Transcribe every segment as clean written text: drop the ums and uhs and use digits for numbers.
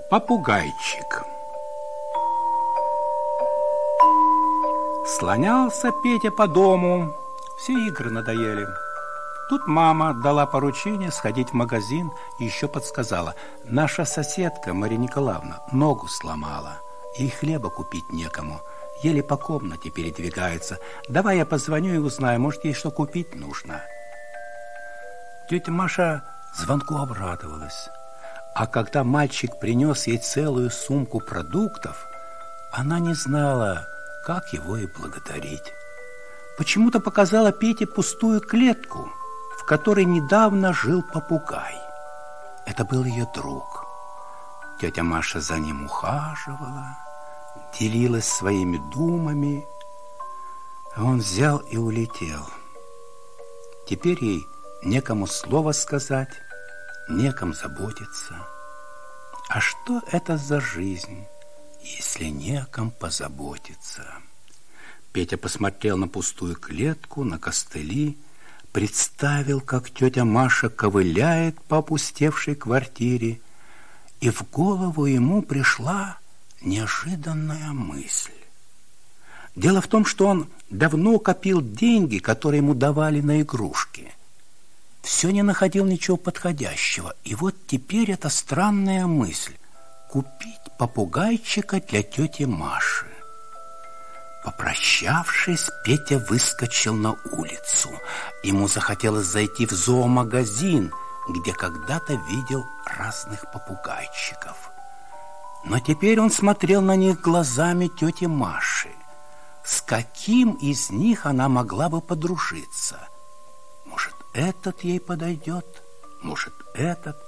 Попугайчик. Слонялся Петя по дому, все игры надоели. Тут мама дала поручение сходить в магазин и еще подсказала: наша соседка Мария Николаевна ногу сломала, ей хлеба купить некому, еле по комнате передвигается. Давай я позвоню и узнаю, может, ей что купить нужно. Тетя Маша звонку обрадовалась. А когда мальчик принес ей целую сумку продуктов, она не знала, как его и благодарить. Почему-то показала Пете пустую клетку, в которой недавно жил попугай. Это был ее друг. Тетя Маша за ним ухаживала, делилась своими думами. Он взял и улетел. Теперь ей некому слова сказать, некому заботиться. А что это за жизнь, если некому позаботиться? Петя посмотрел на пустую клетку, на костыли, представил, как тетя Маша ковыляет по опустевшей квартире, и в голову ему пришла неожиданная мысль. Дело в том, что он давно копил деньги, которые ему давали на игрушки. Все не находил ничего подходящего. И вот теперь эта странная мысль – купить попугайчика для тети Маши. Попрощавшись, Петя выскочил на улицу. Ему захотелось зайти в зоомагазин, где когда-то видел разных попугайчиков. Но теперь он смотрел на них глазами тети Маши. С каким из них она могла бы подружиться? Может, этот ей подойдет, может, этот.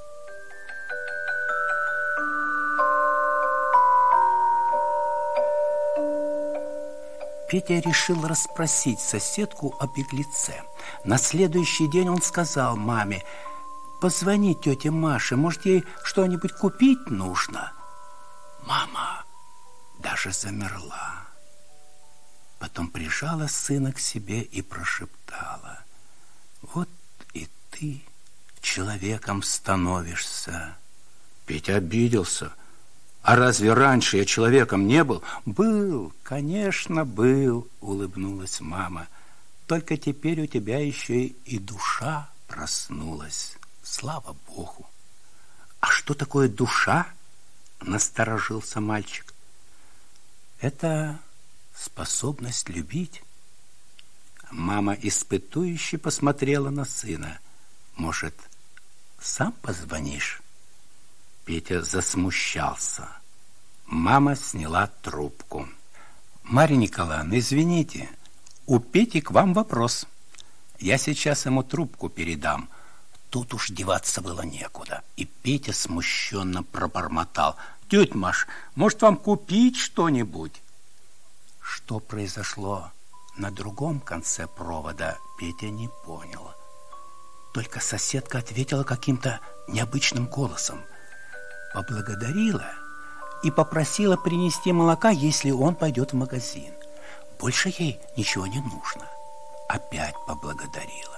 Петя решил расспросить соседку о беглеце. На следующий день он сказал маме: позвони тете Маше, может, ей что-нибудь купить нужно. Мама даже замерла. Потом прижала сына к себе и прошептала: вот и ты человеком становишься. Петя обиделся. А разве раньше я человеком не был? Был, конечно, был, улыбнулась мама. Только теперь у тебя еще и душа проснулась. Слава Богу. А что такое душа? Насторожился мальчик. Это способность любить. Мама испытующе посмотрела на сына. Может, сам позвонишь? Петя засмущался. Мама сняла трубку. Марья Николаевна, извините, у Пети к вам вопрос. Я сейчас ему трубку передам. Тут уж деваться было некуда. И Петя смущенно пробормотал: тетя Маш, может, вам купить что-нибудь? Что произошло на другом конце провода, Петя не понял. Только соседка ответила каким-то необычным голосом, поблагодарила и попросила принести молока, если он пойдет в магазин. Больше ей ничего не нужно. Опять поблагодарила.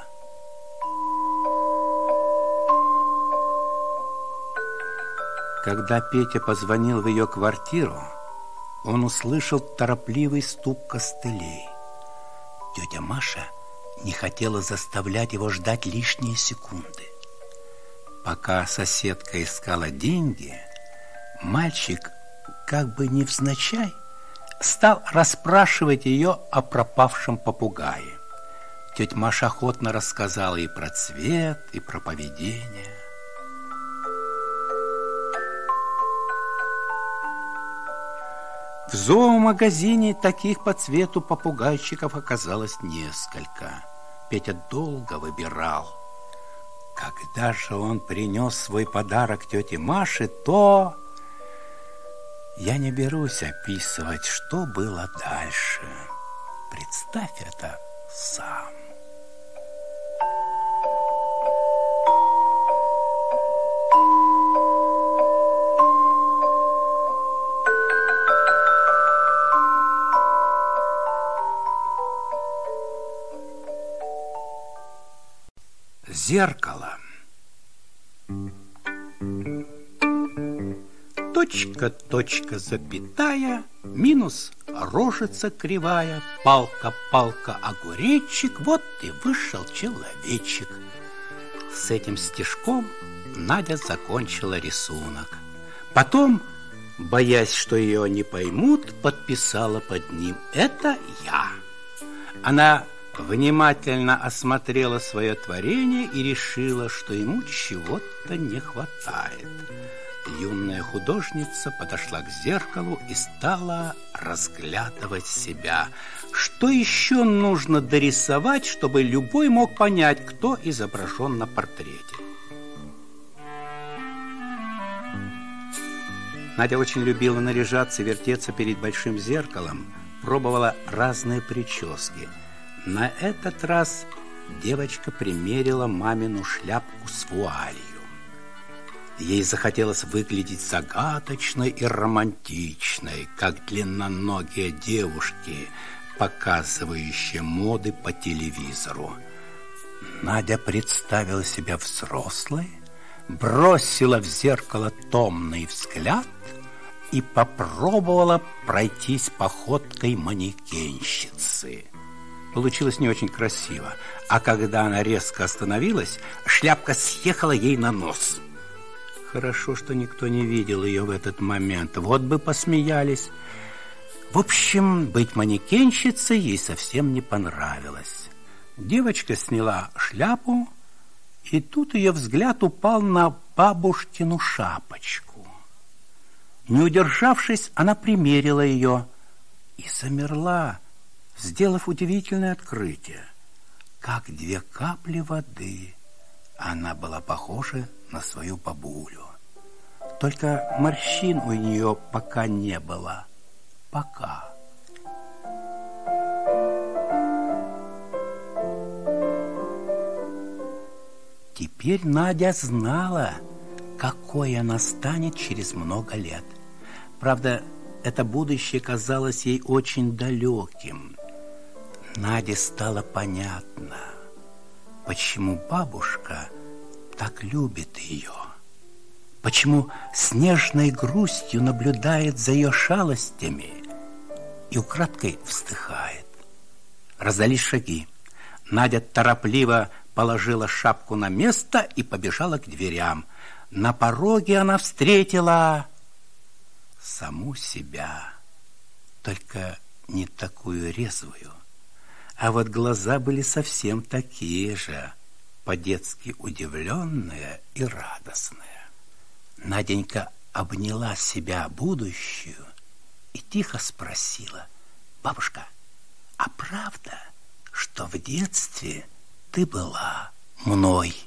Когда Петя позвонил в ее квартиру, он услышал торопливый стук костылей. Тетя Маша не хотела заставлять его ждать лишние секунды. Пока соседка искала деньги, мальчик, как бы невзначай, стал расспрашивать ее о пропавшем попугае. Тетя Маша охотно рассказала и про цвет, и про поведение. В зоомагазине таких по цвету попугайчиков оказалось несколько. Петя долго выбирал. Когда же он принес свой подарок тете Маше, то... Я не берусь описывать, что было дальше. Представь это сам. Зеркало. точка, точка, запятая, минус рожица кривая, палка, палка, огуречек, вот и вышел человечек. С этим стишком Надя закончила рисунок. Потом, боясь, что ее не поймут, подписала под ним: «Это я». Она внимательно осмотрела свое творение и решила, что ему чего-то не хватает. Юная художница подошла к зеркалу и стала разглядывать себя. Что еще нужно дорисовать, чтобы любой мог понять, кто изображен на портрете? Надя очень любила наряжаться и вертеться перед большим зеркалом, пробовала разные прически. На этот раз девочка примерила мамину шляпку с вуалью. Ей захотелось выглядеть загадочной и романтичной, как длинноногие девушки, показывающие моды по телевизору. Надя представила себя взрослой, бросила в зеркало томный взгляд и попробовала пройтись походкой манекенщицы. Получилось не очень красиво, а когда она резко остановилась, шляпка съехала ей на нос. Хорошо, что никто не видел ее в этот момент, вот бы посмеялись. В общем, быть манекенщицей ей совсем не понравилось. Девочка сняла шляпу, и тут ее взгляд упал на бабушкину шапочку. Не удержавшись, она примерила ее и замерла, сделав удивительное открытие. Как две капли воды, она была похожа на свою бабулю. Только морщин у нее пока не было. Пока. Теперь Надя знала, какой она станет через много лет. Правда, это будущее казалось ей очень далеким. Наде стало понятно, почему бабушка так любит ее, почему с нежной грустью наблюдает за ее шалостями и украдкой вздыхает. Раздались шаги. Надя торопливо положила шапку на место и побежала к дверям. На пороге она встретила саму себя, только не такую резвую. А вот глаза были совсем такие же, по-детски удивленные и радостные. Наденька обняла себя будущую и тихо спросила: «Бабушка, а правда, что в детстве ты была мной?»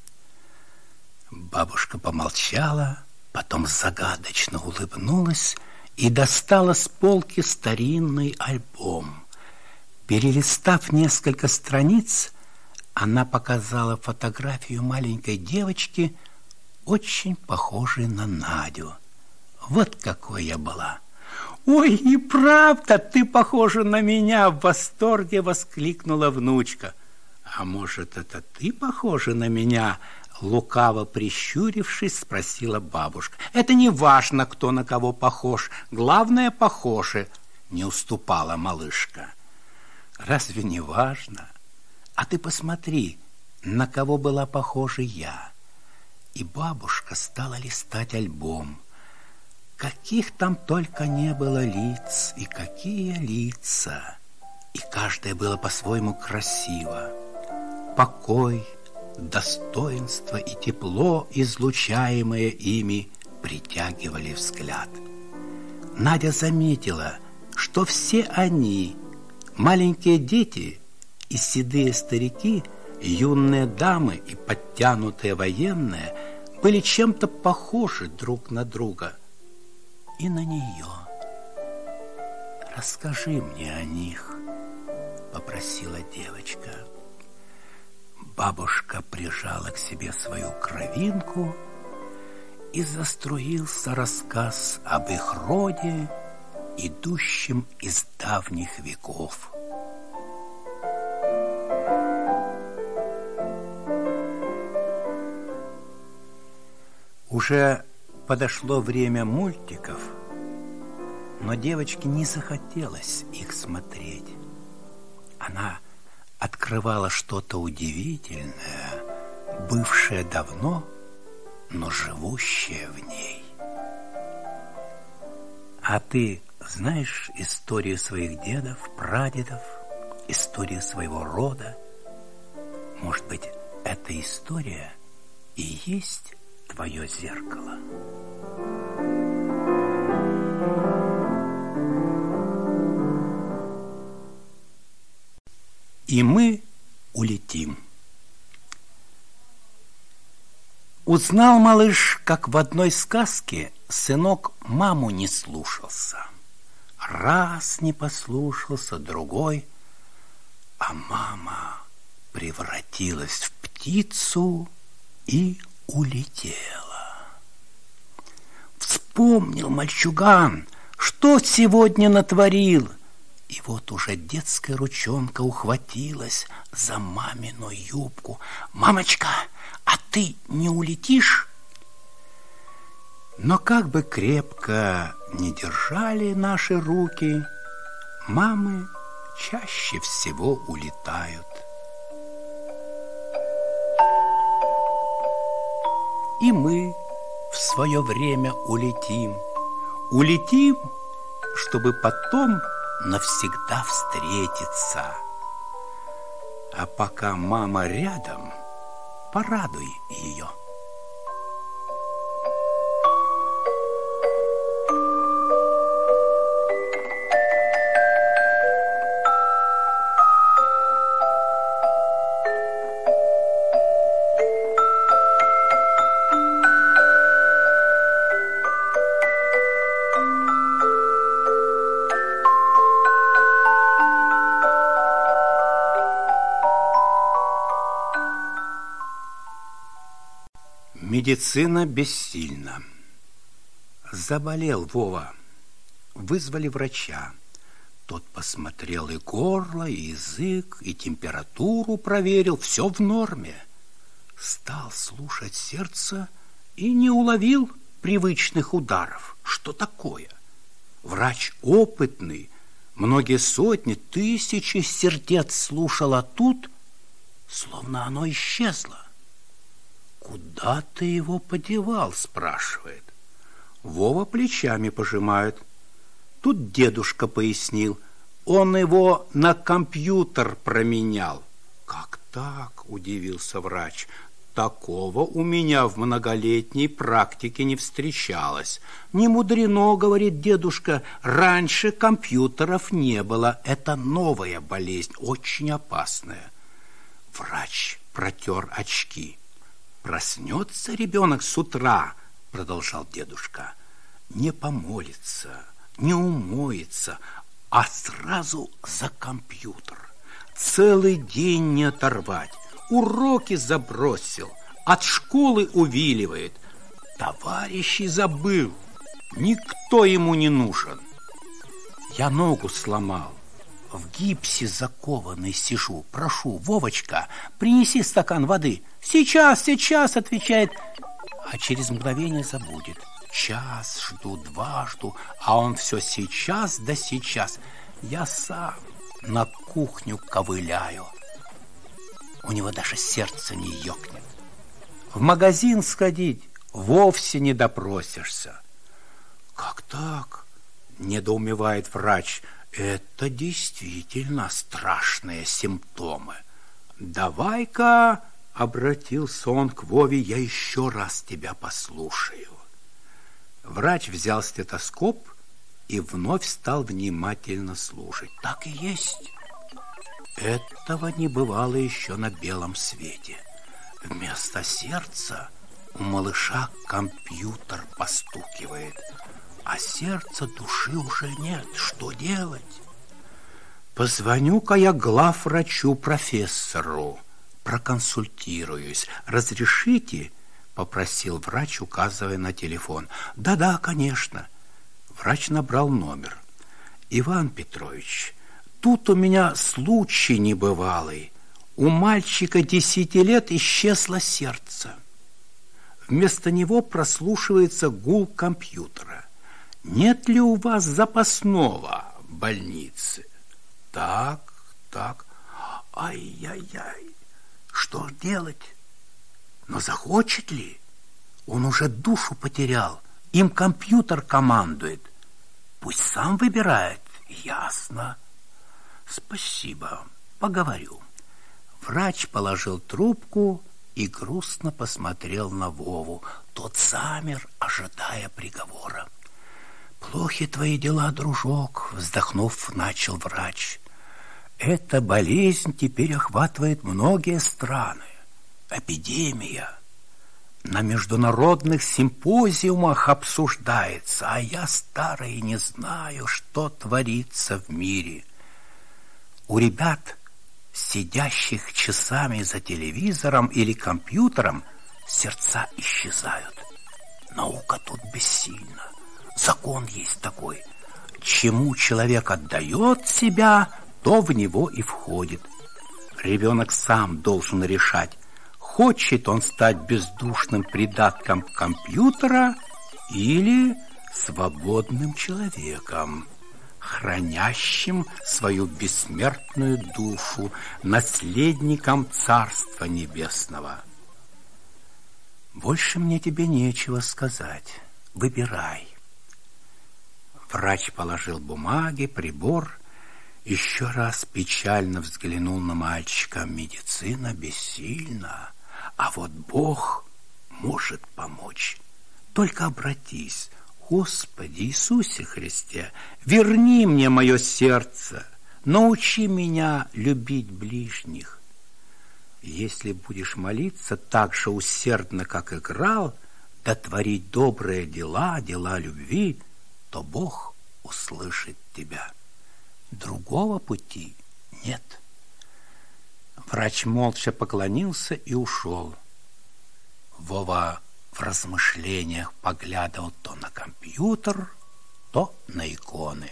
Бабушка помолчала, потом загадочно улыбнулась и достала с полки старинный альбом. Перелистав несколько страниц, она показала фотографию маленькой девочки, очень похожей на Надю. «Вот какой я была!» «Ой, и правда, ты похожа на меня!» — в восторге воскликнула внучка. «А может, это ты похожа на меня?» — лукаво прищурившись, спросила бабушка. «Это не важно, кто на кого похож. Главное, похожи!» — не уступала малышка. «Разве не важно? А ты посмотри, на кого была похожа я». И бабушка стала листать альбом. Каких там только не было лиц, и какие лица! И каждое было по-своему красиво. Покой, достоинство и тепло, излучаемые ими, притягивали взгляд. Надя заметила, что все они, маленькие дети и седые старики, юные дамы и подтянутые военные, были чем-то похожи друг на друга и на нее. «Расскажи мне о них», — попросила девочка. Бабушка прижала к себе свою кровинку, и заструился рассказ об их роде, идущем из давних веков. Уже Подошло время мультиков, но девочке не захотелось их смотреть. Она открывала что-то удивительное, бывшее давно, но живущее в ней. А ты знаешь историю своих дедов, прадедов, историю своего рода? Может быть, эта история и есть твое зеркало? И мы улетим. Узнал малыш, как в одной сказке сынок маму не слушался. Раз не послушался, другой, а мама превратилась в птицу и улетела. Вспомнил мальчуган, что сегодня натворил, и вот уже детская ручонка ухватилась за мамину юбку. «Мамочка, а ты не улетишь?» Но как бы крепко не держали наши руки, мамы чаще всего улетают. И мы в свое время улетим. Улетим, чтобы потом навсегда встретиться. А пока мама рядом, порадуй ее. Медицина бессильна. Заболел Вова. Вызвали врача. Тот посмотрел и горло, и язык, и температуру проверил. Все в норме. Стал слушать сердце и не уловил привычных ударов. Что такое? Врач опытный, многие сотни, тысячи сердец слушал, а тут словно оно исчезло. «Куда ты его подевал?» – спрашивает. Вова плечами пожимает. Тут дедушка пояснил. Он его на компьютер променял. «Как так?» – удивился врач. «Такого у меня в многолетней практике не встречалось. Не мудрено, — говорит дедушка, — раньше компьютеров не было. Это новая болезнь, очень опасная». Врач протер очки. «Проснется ребенок с утра, — продолжал дедушка, — не помолится, не умоется, а сразу за компьютер. Целый день не оторвать, уроки забросил, от школы увиливает. Товарищей забыл, никто ему не нужен. Я ногу сломал, в гипсе закованный сижу. Прошу, Вовочка, принеси стакан воды». «Сейчас, сейчас», — отвечает, а через мгновение забудет. Час жду, два жду, а он все сейчас да сейчас. Я сам на кухню ковыляю. У него даже сердце не ёкнет. В магазин сходить вовсе не допросишься. «Как так?» — недоумевает врач. «Это действительно страшные симптомы. Давай-ка, — обратился он к Вове, — я еще раз тебя послушаю». Врач взял стетоскоп и вновь стал внимательно слушать. Так и есть. Этого не бывало еще на белом свете. Вместо сердца у малыша компьютер постукивает, а сердца души уже нет. Что делать? «Позвоню-ка я главврачу профессору, проконсультируюсь. Разрешите?» — попросил врач, указывая на телефон. «Да-да, конечно». Врач набрал номер. «Иван Петрович, тут у меня случай небывалый. У мальчика 10 лет исчезло сердце. Вместо него прослушивается гул компьютера. Нет ли у вас запасного в больнице? Так. Ай-яй-яй, что ж делать? Но захочет ли? Он уже душу потерял. Им компьютер командует. Пусть сам выбирает. Ясно. Спасибо, поговорю. Врач положил трубку и грустно посмотрел на Вову. Тот замер, ожидая приговора. «Плохи твои дела, дружок», — вздохнув, начал врач. «Эта болезнь теперь охватывает многие страны. Эпидемия. На международных симпозиумах обсуждается, а я старый не знаю, что творится в мире. У ребят, сидящих часами за телевизором или компьютером, сердца исчезают. Наука тут бессильна. Закон есть такой. Чему человек отдает себя, то в него и входит. Ребенок сам должен решать, хочет он стать бездушным придатком компьютера или свободным человеком, хранящим свою бессмертную душу, наследником Царства Небесного. Больше мне тебе нечего сказать. Выбирай. Врач положил бумаги, прибор, еще раз печально взглянул на мальчика. Медицина бессильна, а вот Бог может помочь. Только обратись: Господи Иисусе Христе, верни мне мое сердце, научи меня любить ближних. Если будешь молиться так же усердно, как играл, да творить добрые дела, дела любви, то Бог услышит тебя. Другого пути нет. Врач молча поклонился и ушел. Вова в размышлениях поглядывал то на компьютер, то на иконы.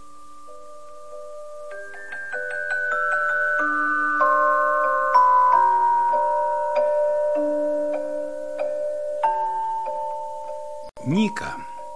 Ника.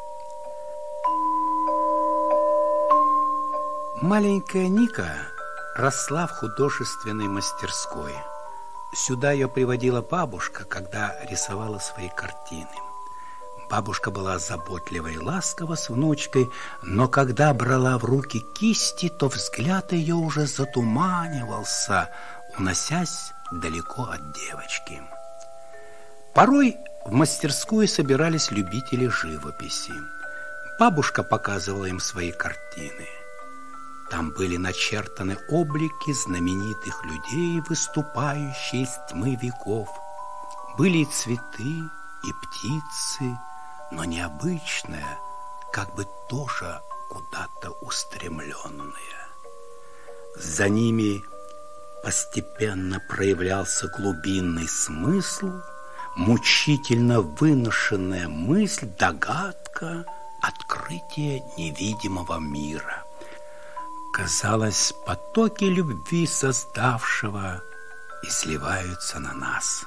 Маленькая Ника росла в художественной мастерской. Сюда ее приводила бабушка, когда рисовала свои картины. Бабушка была заботлива и ласкова с внучкой, но когда брала в руки кисти, то взгляд ее уже затуманивался, уносясь далеко от девочки. Порой в мастерскую собирались любители живописи. Бабушка показывала им свои картины. Там были начертаны облики знаменитых людей, выступающие из тьмы веков. Были и цветы, и птицы, но необычные, как бы тоже куда-то устремленные. За ними постепенно проявлялся глубинный смысл, мучительно выношенная мысль, догадка, открытие невидимого мира. Казалось, потоки любви создавшего изливаются на нас.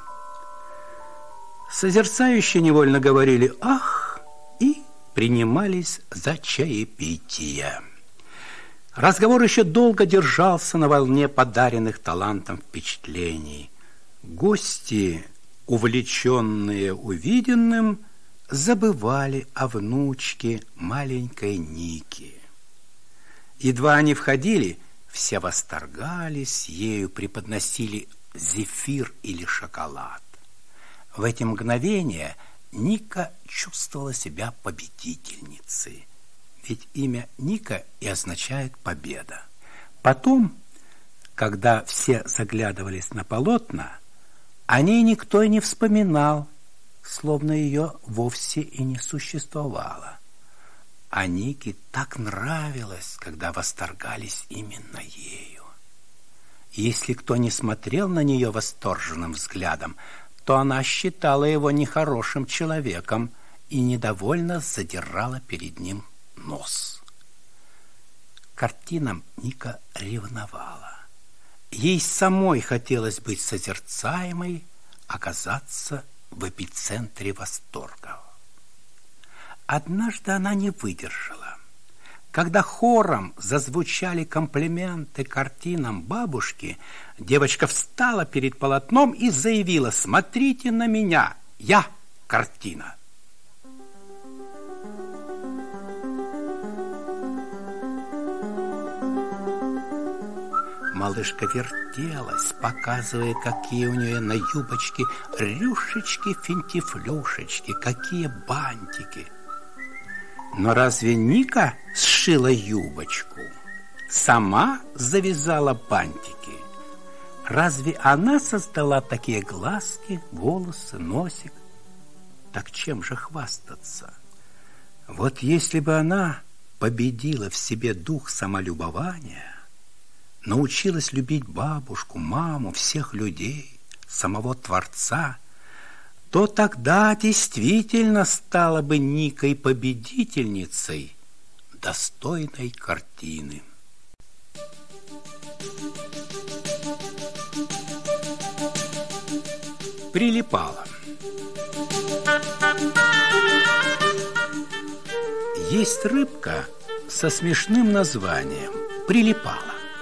Созерцающие невольно говорили «ах» и принимались за чаепитие. Разговор еще долго держался на волне подаренных талантом впечатлений. Гости, увлеченные увиденным, забывали о внучке маленькой Ники. Едва они входили, все восторгались ею, преподносили зефир или шоколад. В эти мгновения Ника чувствовала себя победительницей, ведь имя Ника и означает «победа». Потом, когда все заглядывались на полотна, о ней никто и не вспоминал, словно ее вовсе и не существовало. А Нике так нравилось, когда восторгались именно ею. Если кто не смотрел на нее восторженным взглядом, то она считала его нехорошим человеком и недовольно задирала перед ним нос. К картинам Ника ревновала. Ей самой хотелось быть созерцаемой, оказаться в эпицентре восторга. Однажды она не выдержала. Когда хором зазвучали комплименты картинам бабушки, девочка встала перед полотном и заявила: «Смотрите на меня, я картина». Малышка вертелась, показывая, какие у нее на юбочке рюшечки, финтифлюшечки, какие бантики. Но разве Ника сшила юбочку? Сама завязала бантики? Разве она создала такие глазки, волосы, носик? Так чем же хвастаться? Вот если бы она победила в себе дух самолюбования, научилась любить бабушку, маму, всех людей, самого Творца, то тогда действительно стала бы Никой победительницей, достойной картины. Прилипала. Есть рыбка со смешным названием «прилипала».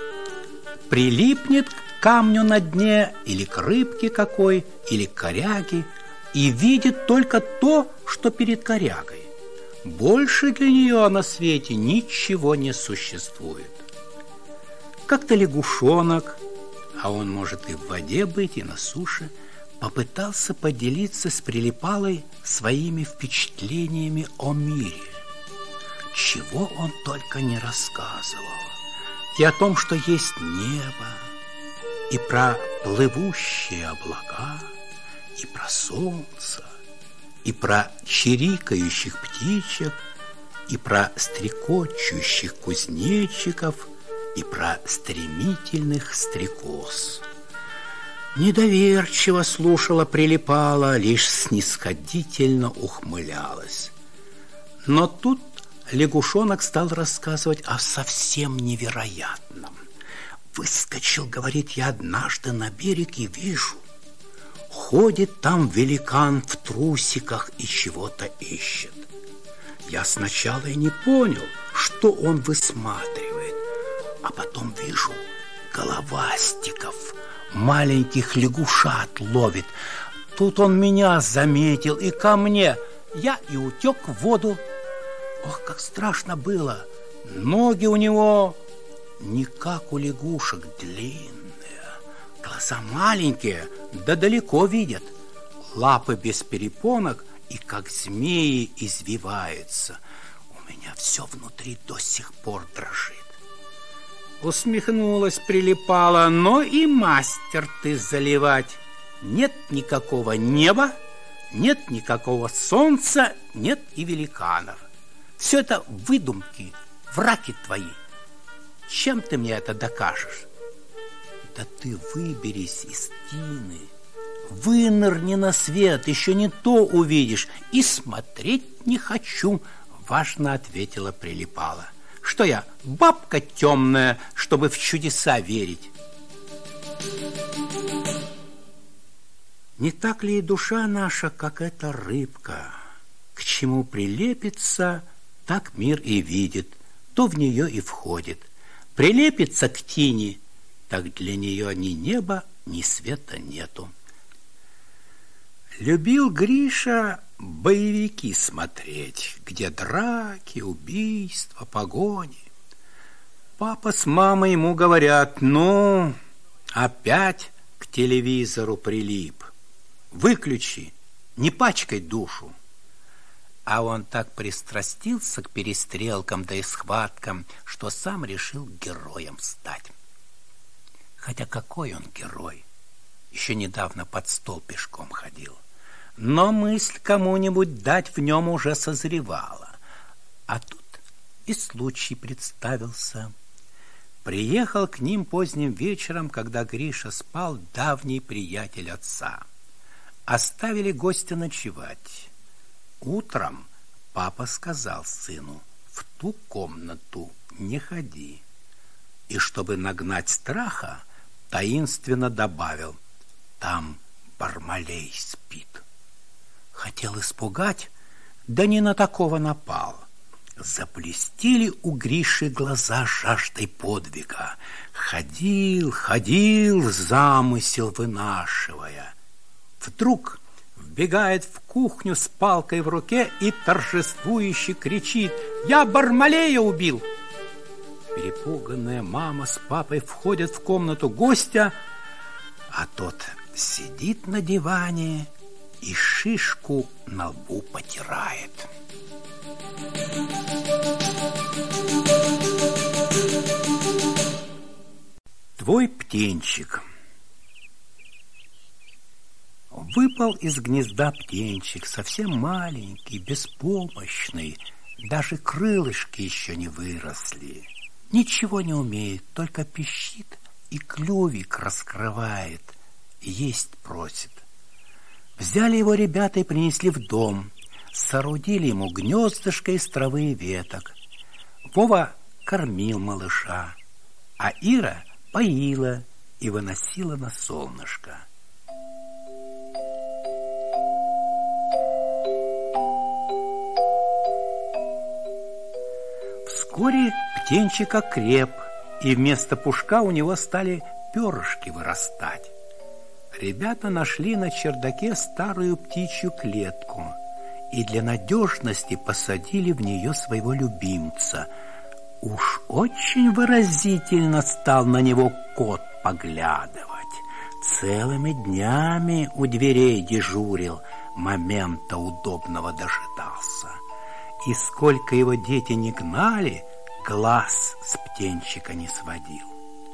Прилипнет к камню на дне или к рыбке какой, или к коряге, и видит только то, что перед корягой. Больше для нее на свете ничего не существует. Как-то лягушонок, а он может и в воде быть, и на суше, попытался поделиться с Прилипалой своими впечатлениями о мире. Чего он только не рассказывал. И о том, что есть небо, и про плывущие облака, и про солнце, и про чирикающих птичек, и про стрекочущих кузнечиков, и про стремительных стрекоз. Недоверчиво слушала Прилипала, лишь снисходительно ухмылялась. Но тут лягушонок стал рассказывать о совсем невероятном. Выскочил, говорит, я однажды на берег и вижу, ходит там великан в трусиках и чего-то ищет. Я сначала и не понял, что он высматривает, а потом вижу, головастиков, маленьких лягушат ловит. Тут он меня заметил и ко мне. Я и утек в воду. Ох, как страшно было! Ноги у него не как у лягушек, длинные, глаза маленькие, да далеко видят, лапы без перепонок и как змеи извиваются. У меня все внутри до сих пор дрожит. Усмехнулась Прилипала, но и мастер ты заливать. Нет никакого неба, нет никакого солнца, нет и великанов. Все это выдумки, враки твои. Чем ты мне это докажешь? Да ты выберись из тины, вынырни на свет, еще не то увидишь. И смотреть не хочу, важно ответила Прилипала. Что я, бабка темная, чтобы в чудеса верить? Не так ли и душа наша, как эта рыбка? К чему прилепится, так мир и видит, то в нее и входит. Прилепится к тине, так для нее ни неба, ни света нету. Любил Гриша боевики смотреть, где драки, убийства, погони. Папа с мамой ему говорят: ну, опять к телевизору прилип. Выключи, не пачкай душу. А он так пристрастился к перестрелкам да и схваткам, что сам решил героем стать. Хотя какой он герой? Еще недавно под стол пешком ходил. Но мысль кому-нибудь дать в нем уже созревала. А тут и случай представился. Приехал к ним поздним вечером, когда Гриша спал, давний приятель отца. Оставили гостя ночевать. Утром папа сказал сыну: в ту комнату не ходи. И чтобы нагнать страха, таинственно добавил: там Бармалей спит. Хотел испугать, да не на такого напал. Заблестели у Гриши глаза жаждой подвига. Ходил, замысел вынашивая. Вдруг вбегает в кухню с палкой в руке и торжествующе кричит: «Я Бармалея убил!» Перепуганная мама с папой входят в комнату гостя, а тот сидит на диване и шишку на лбу потирает. Твой птенчик. Выпал из гнезда птенчик, совсем маленький, беспомощный, даже крылышки еще не выросли. Ничего не умеет, только пищит и клювик раскрывает, есть просит. Взяли его ребята и принесли в дом, соорудили ему гнездышко из травы и веток. Вова кормил малыша, а Ира поила и выносила на солнышко. Вскоре птенчик окреп, и вместо пушка у него стали перышки вырастать. Ребята нашли на чердаке старую птичью клетку и для надежности посадили в нее своего любимца. Уж очень выразительно стал на него кот поглядывать. Целыми днями у дверей дежурил, момента удобного дожидался. И сколько его дети не гнали, глаз с птенчика не сводил.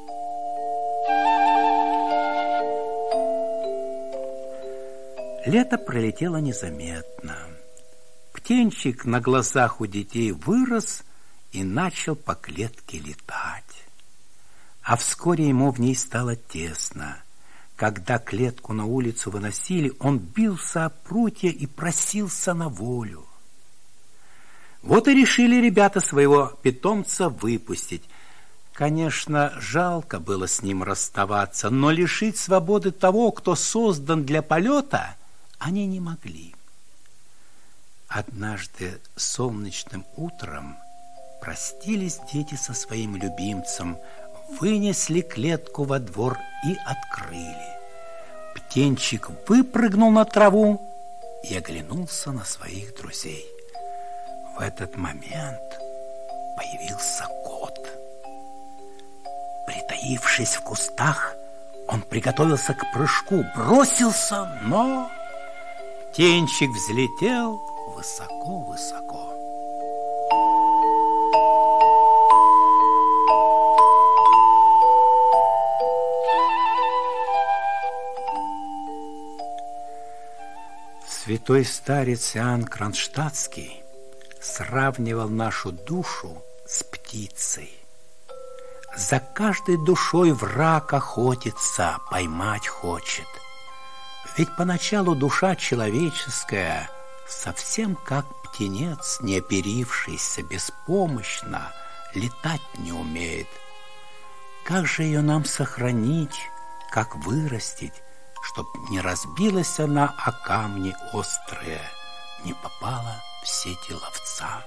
Лето пролетело незаметно. Птенчик на глазах у детей вырос и начал по клетке летать. А вскоре ему в ней стало тесно. Когда клетку на улицу выносили, он бился о прутья и просился на волю. Вот и решили ребята своего питомца выпустить. Конечно, жалко было с ним расставаться, но лишить свободы того, кто создан для полета, они не могли. Однажды солнечным утром простились дети со своим любимцем, вынесли клетку во двор и открыли. Птенчик выпрыгнул на траву и оглянулся на своих друзей. В этот момент появился кот. Притаившись в кустах, он приготовился к прыжку, бросился, но птенчик взлетел высоко-высоко. Святой старец Иоанн Кронштадтский сравнивал нашу душу с птицей. За каждой душой враг охотится, поймать хочет. Ведь поначалу душа человеческая совсем как птенец, не оперившийся, беспомощно, летать не умеет. Как же ее нам сохранить, как вырастить, чтоб не разбилась она о камни острые, не попала в сети ловца?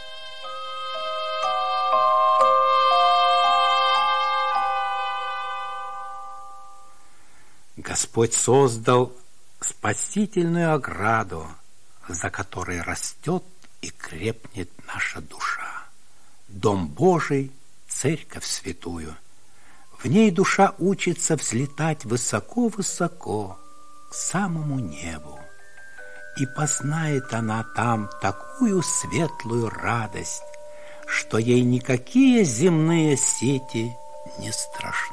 Господь создал спасительную ограду, за которой растет и крепнет наша душа. Дом Божий, церковь святую. В ней душа учится взлетать высоко-высоко к самому небу. И познает она там такую светлую радость, что ей никакие земные сети не страшны.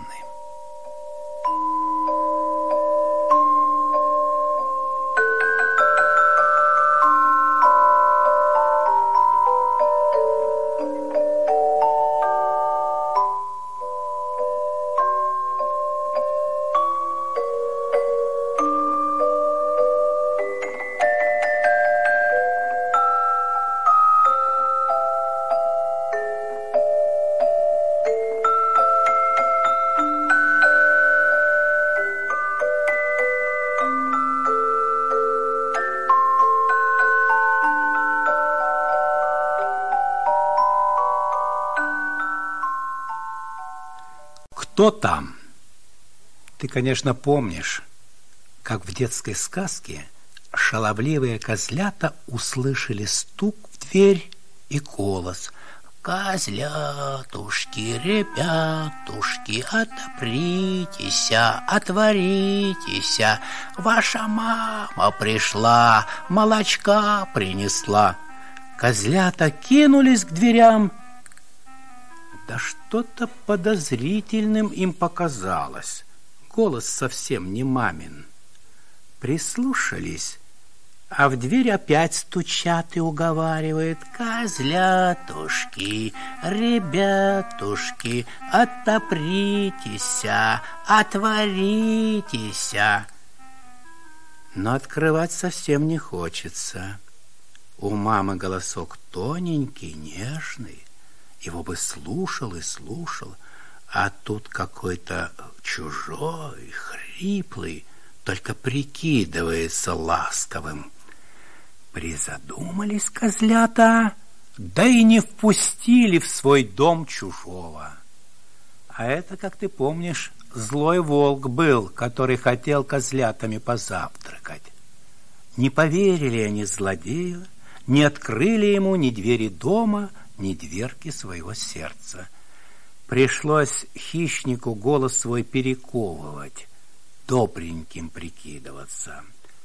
Кто там? Ты, конечно, помнишь, как в детской сказке шаловливые козлята услышали стук в дверь и голос: «Козлятушки, ребятушки, отопритеся, отворитеся, ваша мама пришла, молочка принесла». Козлята кинулись к дверям. Да что-то подозрительным им показалось. Голос совсем не мамин. Прислушались, а в дверь опять стучат и уговаривают: «Козлятушки, ребятушки, отопритеся, отворитеся». Но открывать совсем не хочется. У мамы голосок тоненький, нежный. Его бы слушал и слушал, а тут какой-то чужой, хриплый, только прикидывается ласковым. Призадумались козлята, да и не впустили в свой дом чужого. А это, как ты помнишь, злой волк был, который хотел козлятами позавтракать. Не поверили они злодею, не открыли ему ни двери дома, ни дверки своего сердца. Пришлось хищнику голос свой перековывать, добреньким прикидываться.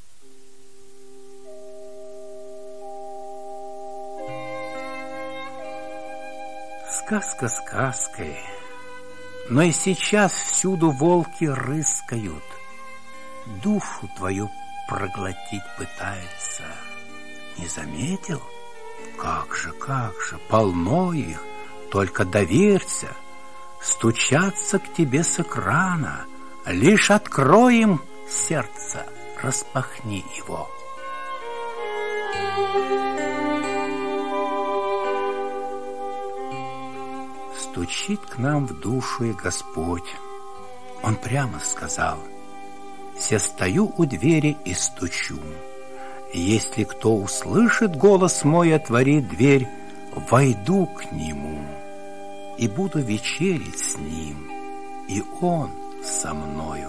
Сказка сказкой, но и сейчас всюду волки рыскают, душу твою проглотить пытаются. Не заметил? Как же, полно их, только доверься. Стучатся к тебе с экрана, лишь открой им сердце, распахни его. Стучит к нам в душу и Господь. Он прямо сказал: «Се стою у двери и стучу. Если кто услышит голос мой, отворит дверь, войду к нему и буду вечерить с ним, и он со мною».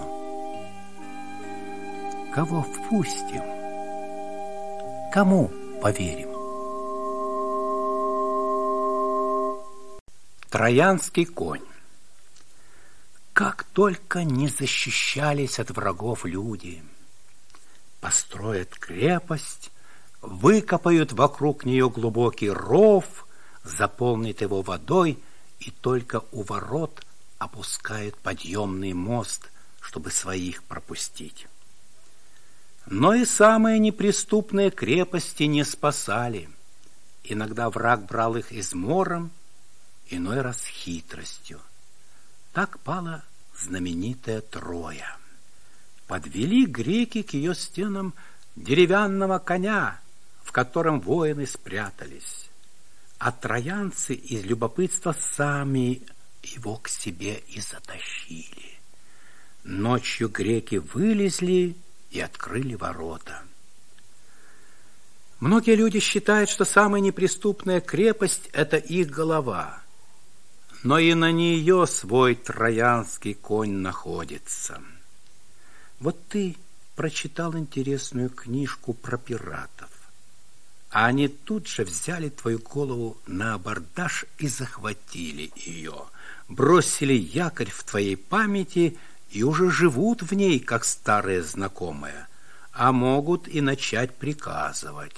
Кого впустим? Кому поверим? Троянский конь. Как только не защищались от врагов люди. Построят крепость, выкопают вокруг нее глубокий ров, заполнят его водой и только у ворот опускают подъемный мост, чтобы своих пропустить. Но и самые неприступные крепости не спасали. Иногда враг брал их измором, иной раз хитростью. Так пала знаменитая Троя. Подвели греки к ее стенам деревянного коня, в котором воины спрятались. А троянцы из любопытства сами его к себе и затащили. Ночью греки вылезли и открыли ворота. Многие люди считают, что самая неприступная крепость – это их голова. Но и на нее свой троянский конь находится. Вот ты прочитал интересную книжку про пиратов, а они тут же взяли твою голову на абордаж и захватили ее, бросили якорь в твоей памяти и уже живут в ней, как старые знакомые, а могут и начать приказывать.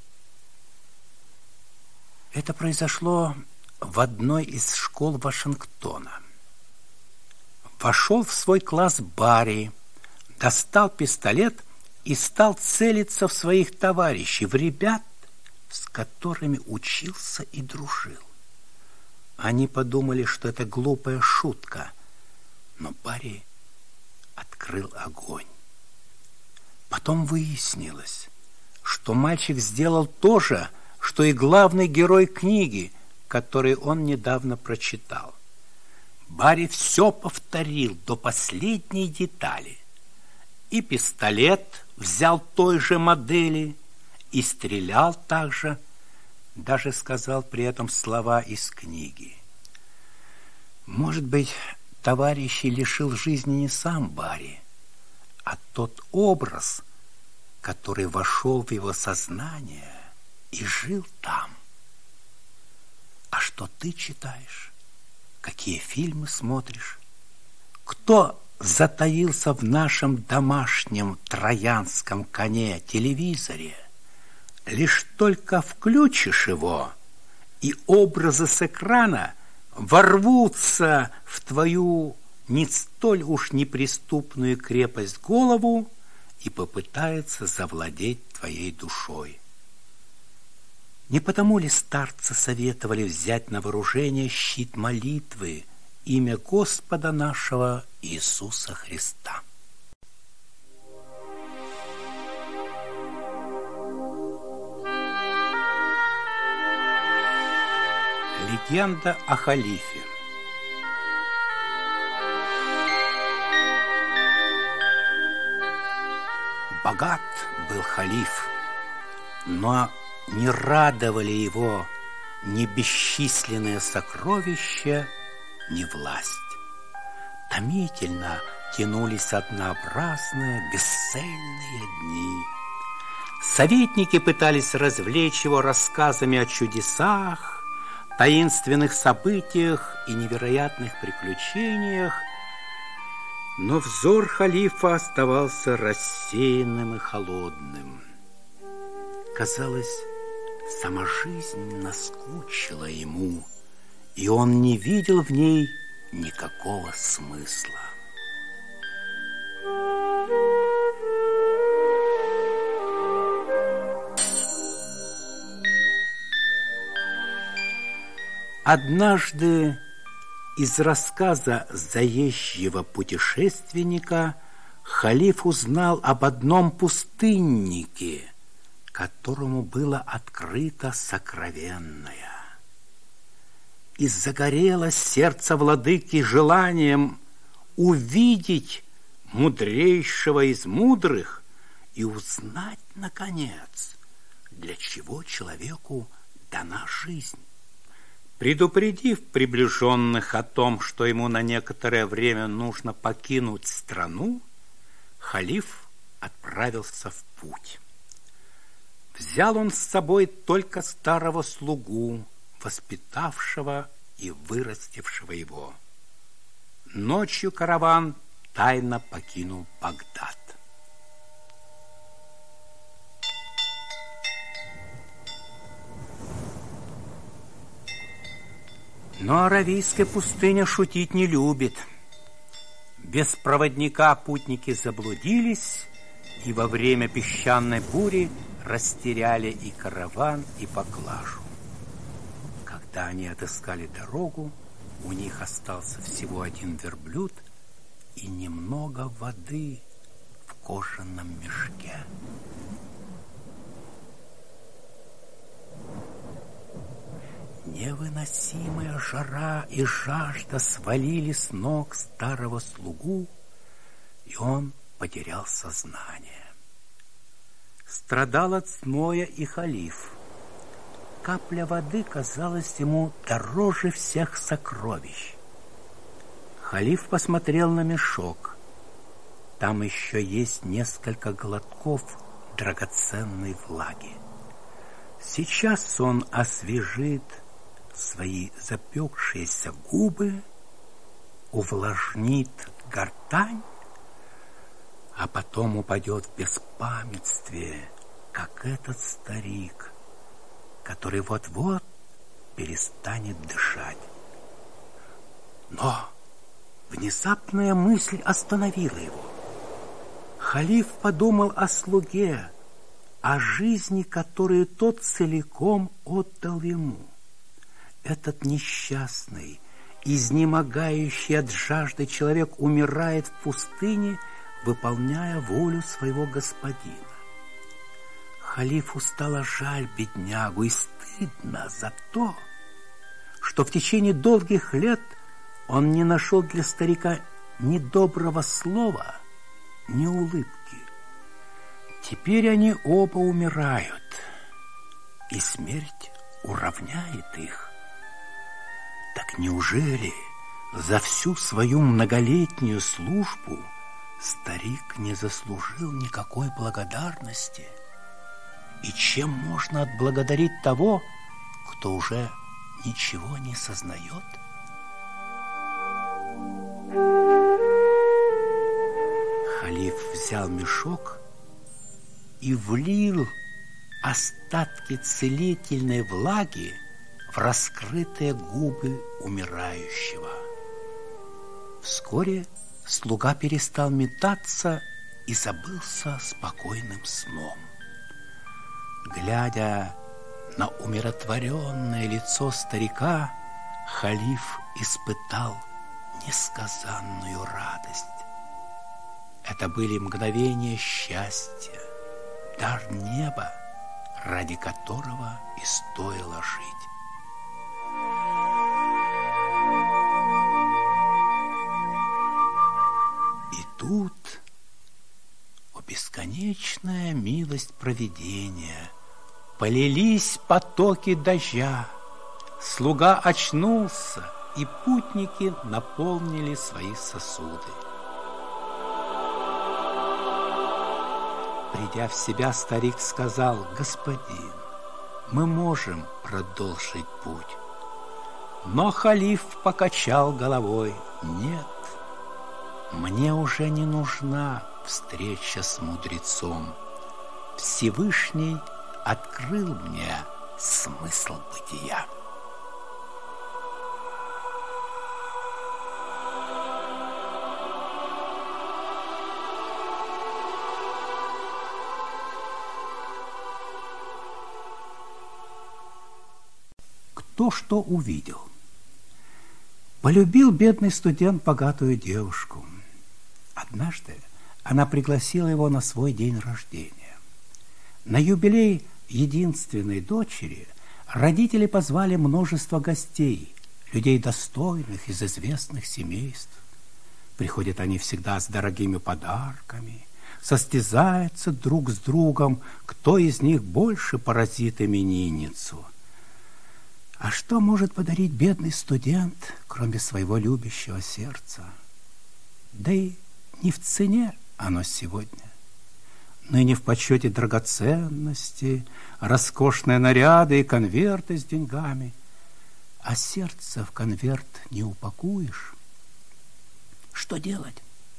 Это произошло в одной из школ Вашингтона. Вошел в свой класс Барри, достал пистолет и стал целиться в своих товарищей, в ребят, с которыми учился и дружил. Они подумали, что это глупая шутка, но Барри открыл огонь. Потом выяснилось, что мальчик сделал то же, что и главный герой книги, который он недавно прочитал. Барри все повторил до последней детали. И пистолет взял той же модели, и стрелял так же, даже сказал при этом слова из книги. Может быть, товарищей лишил жизни не сам Барри, а тот образ, который вошел в его сознание и жил там. А что ты читаешь? Какие фильмы смотришь? Кто затаился в нашем домашнем троянском коне телевизоре? Лишь только включишь его, и образы с экрана ворвутся в твою не столь уж неприступную крепость голову и попытаются завладеть твоей душой. Не потому ли старцы советовали взять на вооружение щит молитвы, имя Господа нашего Иисуса Христа? Легенда о халифе. Богат был халиф, но не радовали его ни бесчисленные сокровища, ни власть. Томительно тянулись однообразные, бесцельные дни. Советники пытались развлечь его рассказами о чудесах, таинственных событиях и невероятных приключениях, но взор халифа оставался рассеянным и холодным. Казалось, сама жизнь наскучила ему, и он не видел в ней никакого смысла. Однажды из рассказа заезжего путешественника халиф узнал об одном пустыннике, которому было открыто сокровенное. И загорелось сердце владыки желанием увидеть мудрейшего из мудрых и узнать, наконец, для чего человеку дана жизнь. Предупредив приближенных о том, что ему на некоторое время нужно покинуть страну, халиф отправился в путь. Взял он с собой только старого слугу, воспитавшего и вырастившего его. Ночью караван тайно покинул Багдад. Но аравийская пустыня шутить не любит. Без проводника путники заблудились, и во время песчаной бури растеряли и караван, и поклажу. Когда они отыскали дорогу, у них остался всего один верблюд и немного воды в кожаном мешке. Невыносимая жара и жажда свалили с ног старого слугу, и он потерял сознание. Страдал от зноя и халиф. Капля воды казалась ему дороже всех сокровищ. Халиф посмотрел на мешок. Там еще есть несколько глотков драгоценной влаги. Сейчас он освежит свои запекшиеся губы, увлажнит гортань, а потом упадет в беспамятстве, как этот старик, который вот-вот перестанет дышать. Но внезапная мысль остановила его. Халиф подумал о слуге, о жизни, которую тот целиком отдал ему. Этот несчастный, изнемогающий от жажды человек умирает в пустыне, выполняя волю своего господина. Халифу стало жаль беднягу и стыдно за то, что в течение долгих лет он не нашел для старика ни доброго слова, ни улыбки. Теперь они оба умирают, и смерть уравняет их. Так неужели За всю свою многолетнюю службу старик не заслужил никакой благодарности. И чем можно отблагодарить того, кто уже ничего не сознает? Халиф взял мешок и влил остатки целительной влаги в раскрытые губы умирающего. Вскоре слуга перестал метаться и забылся спокойным сном. Глядя на умиротворенное лицо старика, халиф испытал несказанную радость. Это были мгновения счастья, дар неба, ради которого и стоило жить. И тут, о бесконечная милость провидения, полились потоки дождя. Слуга очнулся, и путники наполнили свои сосуды. Придя в себя, старик сказал: «Господин, мы можем продолжить путь». Но халиф покачал головой: «Нет, мне уже не нужна встреча с мудрецом. Всевышний открыл мне смысл бытия». Кто что увидел? Полюбил бедный студент богатую девушку. Однажды она пригласила его на свой день рождения. На юбилей единственной дочери родители позвали множество гостей, людей достойных из известных семейств. Приходят они всегда с дорогими подарками, состязаются друг с другом, кто из них больше поразит именинницу. А что может подарить бедный студент, кроме своего любящего сердца? Да и не в цене оно сегодня. Ныне в почете драгоценности, роскошные наряды и конверты с деньгами. А сердце в конверт не упакуешь. Что делать?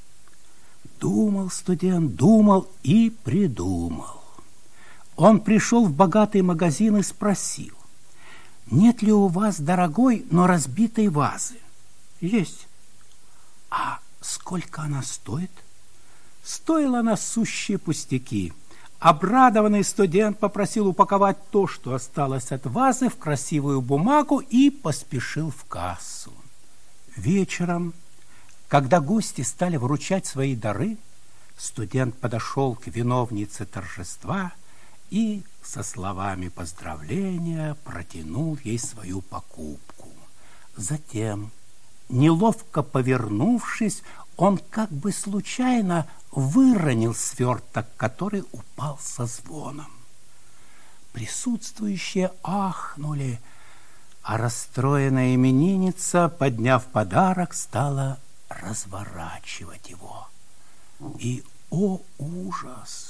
Думал студент, думал и придумал. Он пришел в богатый магазин и спросил: «Нет ли у вас дорогой, но разбитой вазы?» «Есть». «А сколько она стоит?» Стоила она сущие пустяки. Обрадованный студент попросил упаковать то, что осталось от вазы, в красивую бумагу и поспешил в кассу. Вечером, когда гости стали вручать свои дары, студент подошел к виновнице торжества и со словами поздравления протянул ей свою покупку. Затем, неловко повернувшись, он как бы случайно выронил сверток, который упал со звоном. Присутствующие ахнули, а расстроенная именинница, подняв подарок, стала разворачивать его. И, о ужас!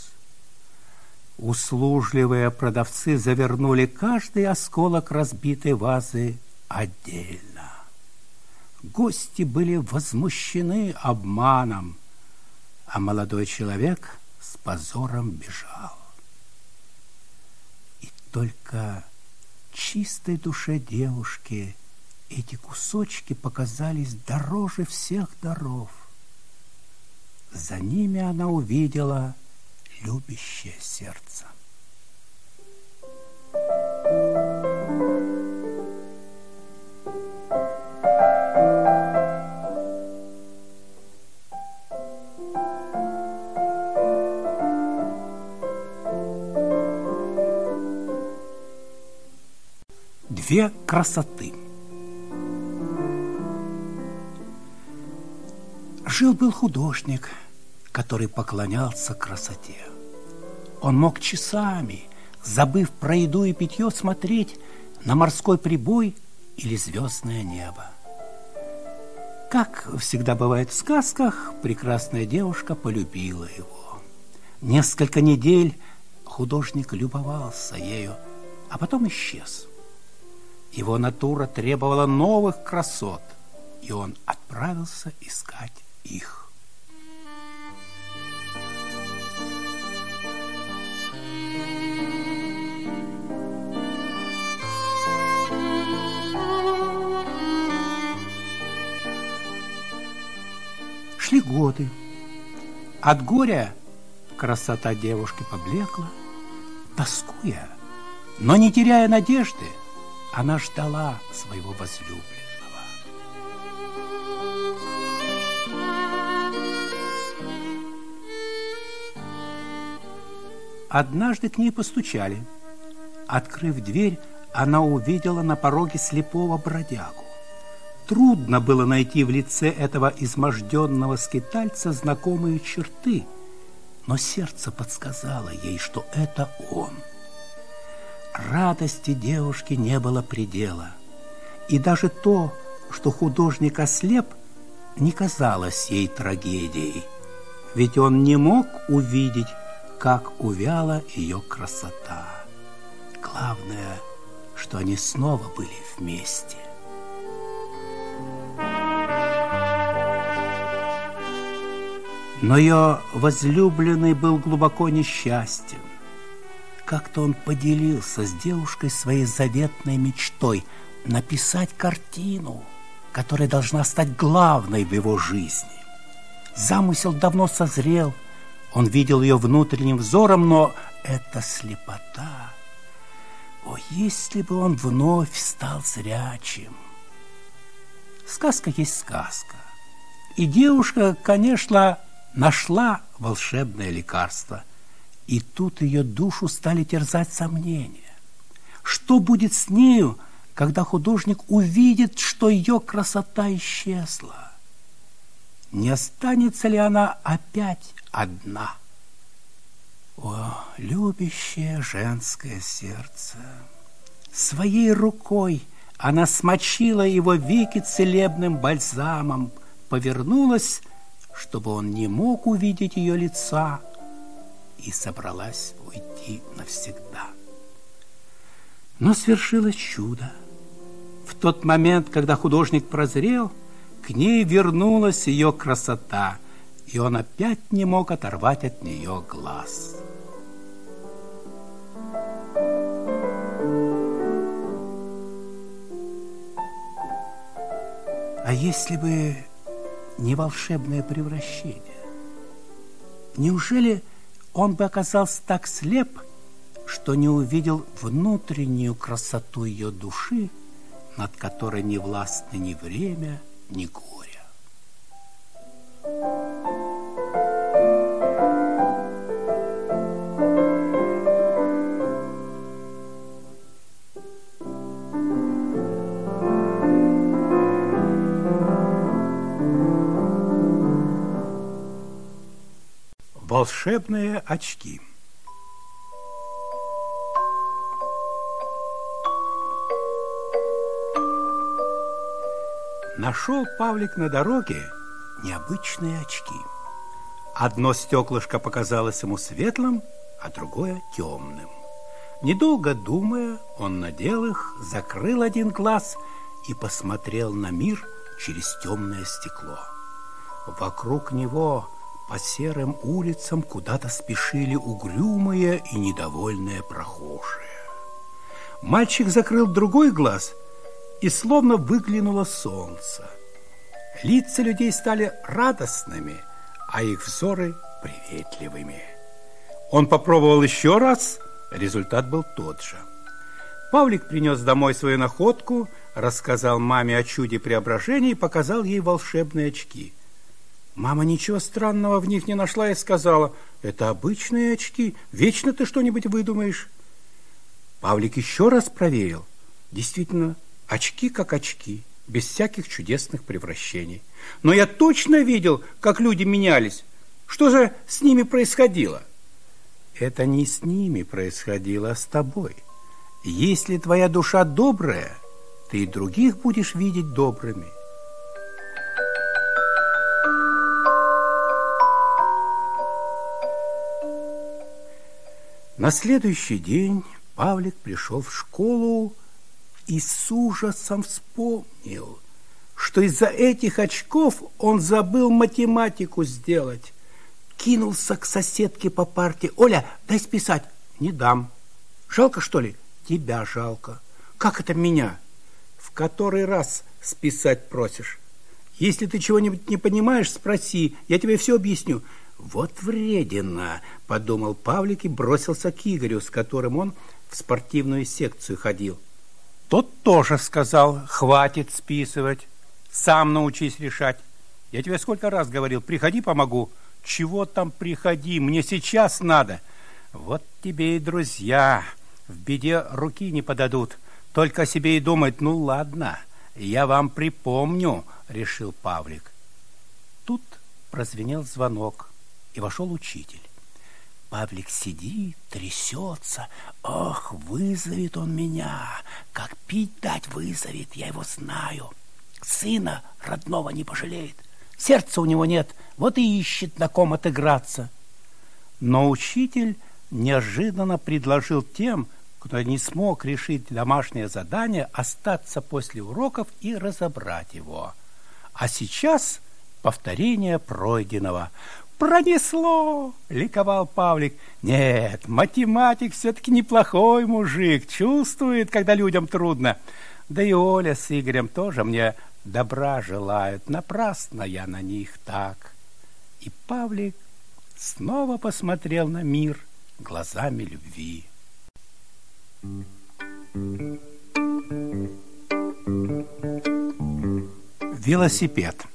Услужливые продавцы завернули каждый осколок разбитой вазы отдельно. Гости были возмущены обманом, а молодой человек с позором бежал. И только чистой душе девушки эти кусочки показались дороже всех даров. За ними она увидела любящее сердце. Две красоты. Жил-был художник, который поклонялся красоте. Он мог часами, забыв про еду и питье, смотреть на морской прибой или звездное небо. Как всегда бывает в сказках, прекрасная девушка полюбила его. Несколько недель художник любовался ею, а потом исчез. Его натура требовала новых красот, и он отправился искать их. Шли годы. От горя красота девушки поблекла. Тоскуя, но не теряя надежды, она ждала своего возлюбленного. Однажды к ней постучали. Открыв дверь, она увидела на пороге слепого бродягу. Трудно было найти в лице этого изможденного скитальца знакомые черты, но сердце подсказало ей, что это он. Радости девушки не было предела, и даже то, что художник ослеп, не казалось ей трагедией, ведь он не мог увидеть, как увяла ее красота. Главное, что они снова были вместе. Но ее возлюбленный был глубоко несчастен. Как-то он поделился с девушкой своей заветной мечтой написать картину, которая должна стать главной в его жизни. Замысел давно созрел, он видел ее внутренним взором, но это слепота. О, если бы он вновь стал зрячим! Сказка есть сказка. И девушка, конечно, нашла волшебное лекарство. И тут ее душу стали терзать сомнения. Что будет с нею, когда художник увидит, что ее красота исчезла? Не останется ли она опять одна? О, любящее женское сердце! Своей рукой она смочила его веки целебным бальзамом, повернулась, чтобы он не мог увидеть ее лица, и собралась уйти навсегда. Но свершилось чудо. В тот момент, когда художник прозрел, к ней вернулась ее красота, и он опять не мог оторвать от нее глаз. А если бы не волшебное превращение? Неужели он бы оказался так слеп, что не увидел внутреннюю красоту ее души, над которой не властны ни время, ни горе? Волшебные очки. Нашел Павлик на дороге необычные очки. Одно стеклышко показалось ему светлым, а другое темным. Недолго думая, он надел их, закрыл один глаз и посмотрел на мир через темное стекло. Вокруг него по серым улицам куда-то спешили угрюмые и недовольные прохожие. Мальчик закрыл другой глаз, и словно выглянуло солнце. Лица людей стали радостными, а их взоры приветливыми. Он попробовал еще раз, результат был тот же. Павлик принес домой свою находку, рассказал маме о чуде преображения и показал ей волшебные очки. Мама ничего странного в них не нашла и сказала: «Это обычные очки, вечно ты что-нибудь выдумаешь». Павлик еще раз проверил. Действительно, очки как очки, без всяких чудесных превращений. Но я точно видел, как люди менялись. Что же с ними происходило? Это не с ними происходило, а с тобой. Если твоя душа добрая, ты и других будешь видеть добрыми. На следующий день Павлик пришел в школу и с ужасом вспомнил, что из-за этих очков он забыл математику сделать. Кинулся к соседке по парте. «Оля, дай списать». «Не дам». «Жалко, что ли?» «Тебя жалко». «Как это меня?» «В который раз списать просишь? Если ты чего-нибудь не понимаешь, спроси, я тебе все объясню». «Вот вредина», – подумал Павлик и бросился к Игорю, с которым он в спортивную секцию ходил. Тот тоже сказал: «Хватит списывать, сам научись решать. Я тебе сколько раз говорил: приходи, помогу». «Чего там приходи, мне сейчас надо». «Вот тебе и друзья, в беде руки не подадут, только о себе и думают». «Ну ладно, я вам припомню», – решил Павлик. Тут прозвенел звонок, и вошел учитель. Павлик сидит, трясется. «Ох, вызовет он меня! Как пить дать вызовет, я его знаю. Сына родного не пожалеет. Сердца у него нет, вот и ищет, на ком отыграться». Но учитель неожиданно предложил тем, кто не смог решить домашнее задание, остаться после уроков и разобрать его. А сейчас повторение пройденного. «Пронесло!» – ликовал Павлик. «Нет, математик все-таки неплохой мужик, чувствует, когда людям трудно. Да и Оля с Игорем тоже мне добра желают. Напрасно я на них так». И Павлик снова посмотрел на мир глазами любви. Велосипед.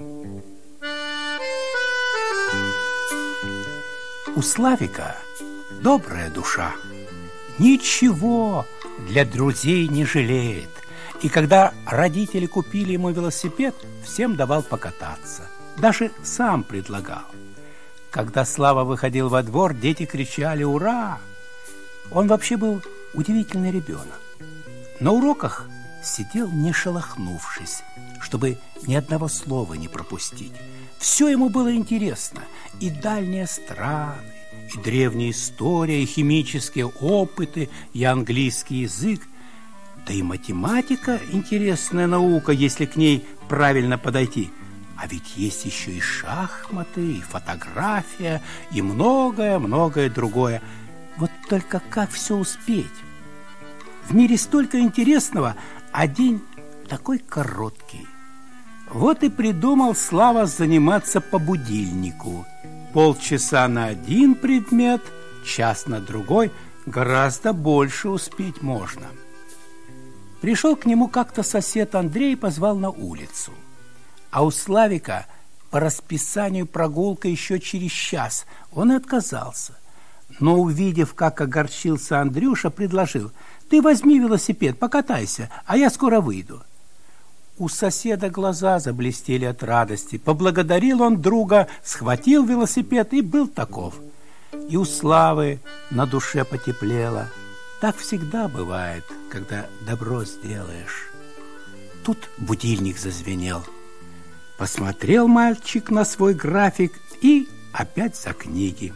У Славика добрая душа, ничего для друзей не жалеет. И когда родители купили ему велосипед, всем давал покататься. Даже сам предлагал. Когда Слава выходил во двор, дети кричали «Ура!». Он вообще был удивительный ребенок. На уроках сидел не шелохнувшись, чтобы ни одного слова не пропустить. Все ему было интересно. И дальние страны, и древняя история, и химические опыты, и английский язык. Да и математика – интересная наука, если к ней правильно подойти. А ведь есть еще и шахматы, и фотография, и многое-многое другое. Вот только как все успеть? В мире столько интересного, а день такой короткий. Вот и придумал Слава заниматься по будильнику. Полчаса на один предмет, час на другой, гораздо больше успеть можно. Пришел к нему как-то сосед Андрей и позвал на улицу. А у Славика по расписанию прогулка еще через час. Он и отказался. Но, увидев, как огорчился Андрюша, предложил: «Ты возьми велосипед, покатайся, а я скоро выйду». У соседа глаза заблестели от радости. Поблагодарил он друга, схватил велосипед и был таков. И у Славы на душе потеплело. Так всегда бывает, когда добро сделаешь. Тут будильник зазвенел. Посмотрел мальчик на свой график и опять за книги.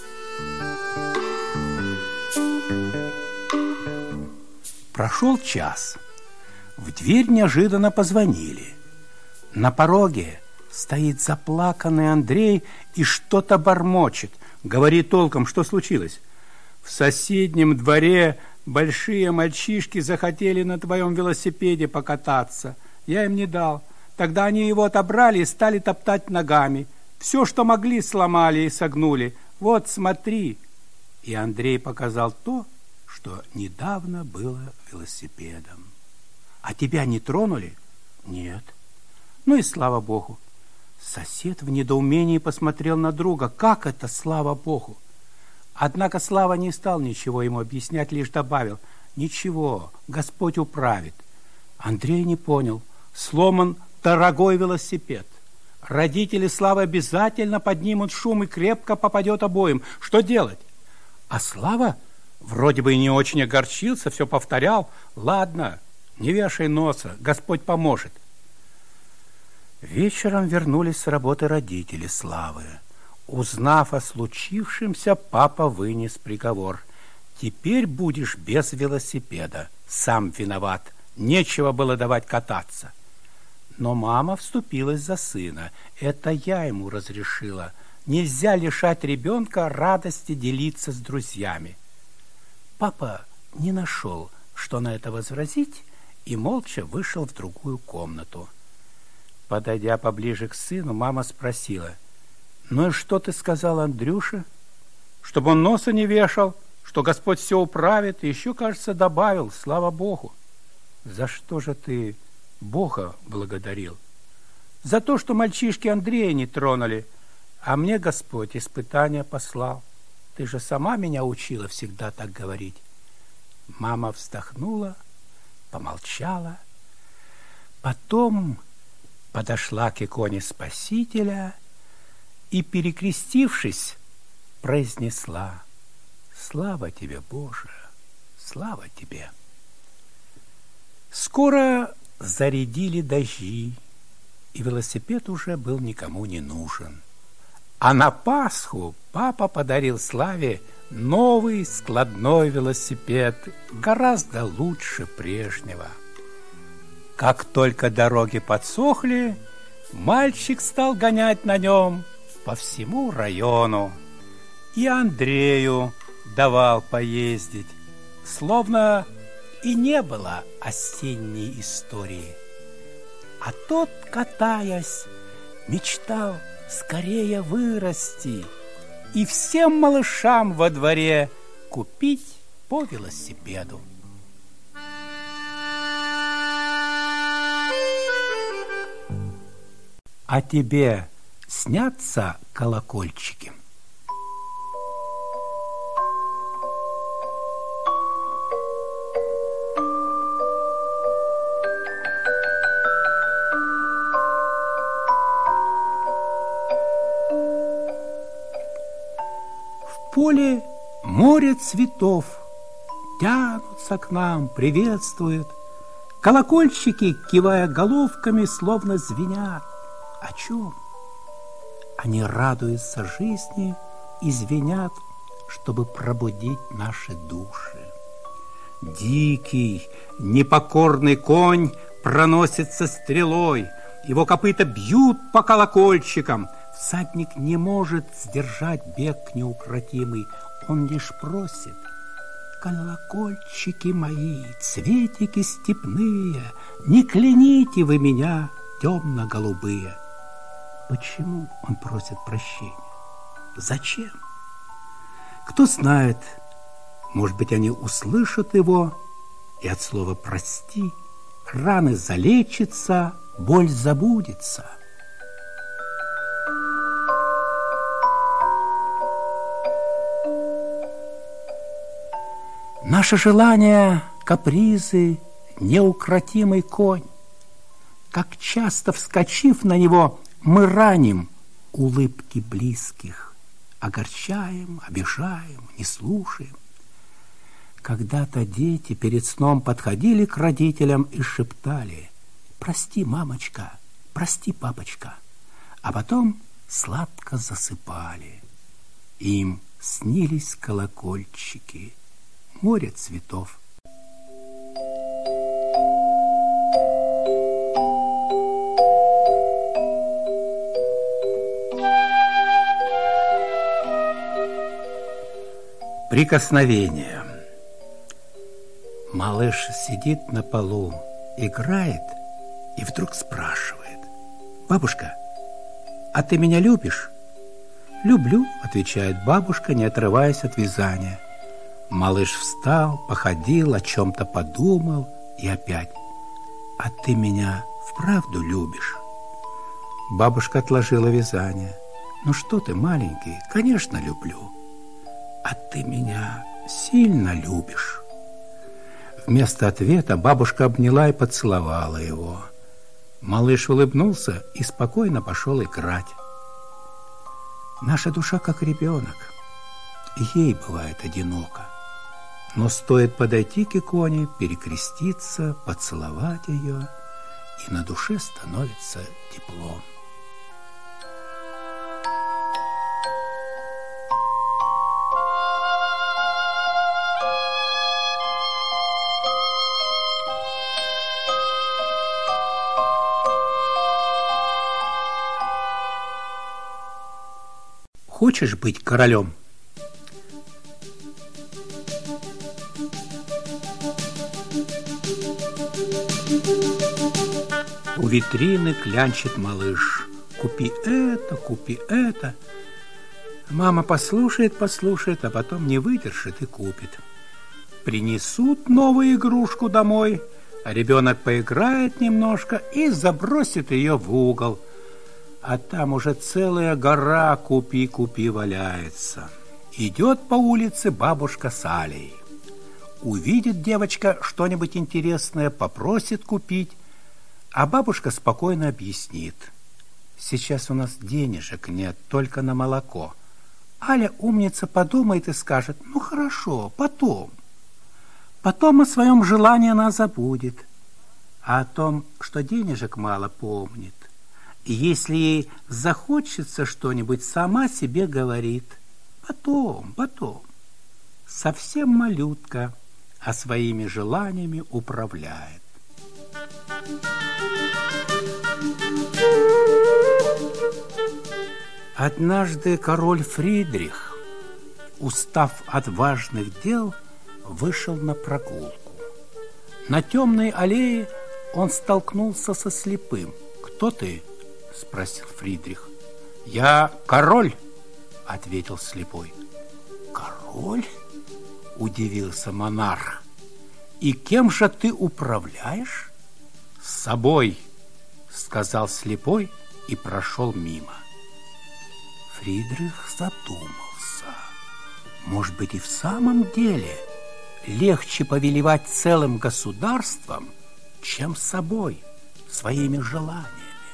Прошел час. В дверь неожиданно позвонили. На пороге стоит заплаканный Андрей и что-то бормочет. Говори толком, что случилось? В соседнем дворе большие мальчишки захотели на твоем велосипеде покататься. Я им не дал. Тогда они его отобрали и стали топтать ногами. Все, что могли, сломали и согнули. Вот, смотри. И Андрей показал то, что недавно было велосипедом. А тебя не тронули? Нет. Ну и слава Богу. Сосед в недоумении посмотрел на друга. Как это слава Богу? Однако Слава не стал ничего ему объяснять, лишь добавил: ничего, Господь управит. Андрей не понял. Сломан дорогой велосипед. Родители Славы обязательно поднимут шум и крепко попадет обоим. Что делать? А Слава вроде бы и не очень огорчился, все повторял: ладно, не вешай носа, Господь поможет. Вечером вернулись с работы родители Славы. Узнав о случившемся, папа вынес приговор: Теперь будешь без велосипеда. Сам виноват. Нечего было давать кататься. Но мама вступилась за сына. Это я ему разрешила. Нельзя лишать ребенка радости делиться с друзьями. Папа не нашел, что на это возразить, и молча вышел в другую комнату. Подойдя поближе к сыну, мама спросила: «Ну и что ты сказал Андрюше?» «Чтобы он носа не вешал, что Господь все управит, и еще, кажется, добавил: слава Богу». «За что же ты Бога благодарил?» «За то, что мальчишки Андрея не тронули, а мне Господь испытания послал. Ты же сама меня учила всегда так говорить». Мама вздохнула, помолчала, потом подошла к иконе Спасителя и, перекрестившись, произнесла: «Слава тебе, Боже, слава тебе». Скоро зарядили дожди, и велосипед уже был никому не нужен. А на Пасху папа подарил Славе новый складной велосипед, гораздо лучше прежнего. Как только дороги подсохли, мальчик стал гонять на нем по всему району. И Андрею давал поездить, словно и не было осенней истории. А тот, катаясь, мечтал скорее вырасти и всем малышам во дворе купить по велосипеду. А тебе снятся колокольчики? В поле море цветов тянутся к нам, приветствуют. Колокольчики, кивая головками, словно звенят. О чем? Они радуются жизни и звенят, чтобы пробудить наши души. Дикий, непокорный конь проносится стрелой, его копыта бьют по колокольчикам. Всадник не может сдержать бег неукротимый, он лишь просит: колокольчики мои, цветики степные, не кляните вы меня, темно-голубые. Почему он просит прощения? Зачем? Кто знает, может быть, они услышат его, и от слова «прости» раны залечатся, боль забудется. Наше желание, капризы, неукротимый конь. Как часто, вскочив на него, мы раним улыбки близких, огорчаем, обижаем, не слушаем. Когда-то дети перед сном подходили к родителям и шептали: «Прости, мамочка, прости, папочка», а потом сладко засыпали. Им снились колокольчики, море цветов. Прикосновение. Малыш сидит на полу, играет и вдруг спрашивает: «Бабушка, а ты меня любишь?» «Люблю», — отвечает бабушка, не отрываясь от вязания. Малыш встал, походил, о чем-то подумал и опять: «А ты меня вправду любишь?» Бабушка отложила вязание. «Ну что ты, маленький, конечно, люблю. А ты меня сильно любишь?» Вместо ответа бабушка обняла и поцеловала его. Малыш улыбнулся и спокойно пошел играть. Наша душа как ребенок, и ей бывает одиноко. Но стоит подойти к иконе, перекреститься, поцеловать ее, и на душе становится тепло. Хочешь быть королем? У витрины клянчит малыш. Купи это, купи это. Мама послушает, а потом не выдержит и купит. Принесут новую игрушку домой, а ребенок поиграет немножко и забросит ее в угол. А там уже целая гора «купи-купи» валяется. Идет по улице бабушка с Алей. Увидит девочка что-нибудь интересное, попросит купить, а бабушка спокойно объяснит: сейчас у нас денежек нет, только на молоко. Аля, умница, подумает и скажет: ну хорошо, потом. Потом о своем желании она забудет, а о том, что денежек мало, помнит. И если ей захочется что-нибудь, сама себе говорит: потом. Совсем малютка, а своими желаниями управляет. Однажды король Фридрих, устав от важных дел, вышел на прогулку. На темной аллее он столкнулся со слепым. «Кто ты?» – спросил Фридрих. «Я король», – ответил слепой. «Король?» – удивился монарх. «И кем же ты управляешь?» «С собой», – сказал слепой и прошел мимо. Фридрих задумался. Может быть, и в самом деле легче повелевать целым государством, чем собой, своими желаниями.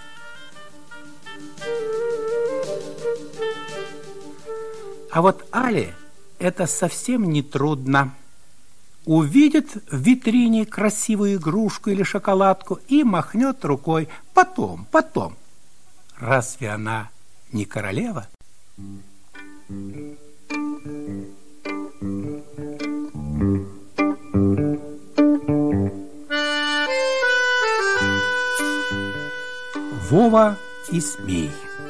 А вот Але это совсем не трудно. Увидит в витрине красивую игрушку или шоколадку и махнет рукой: потом. Разве она не королева? Вова и змей.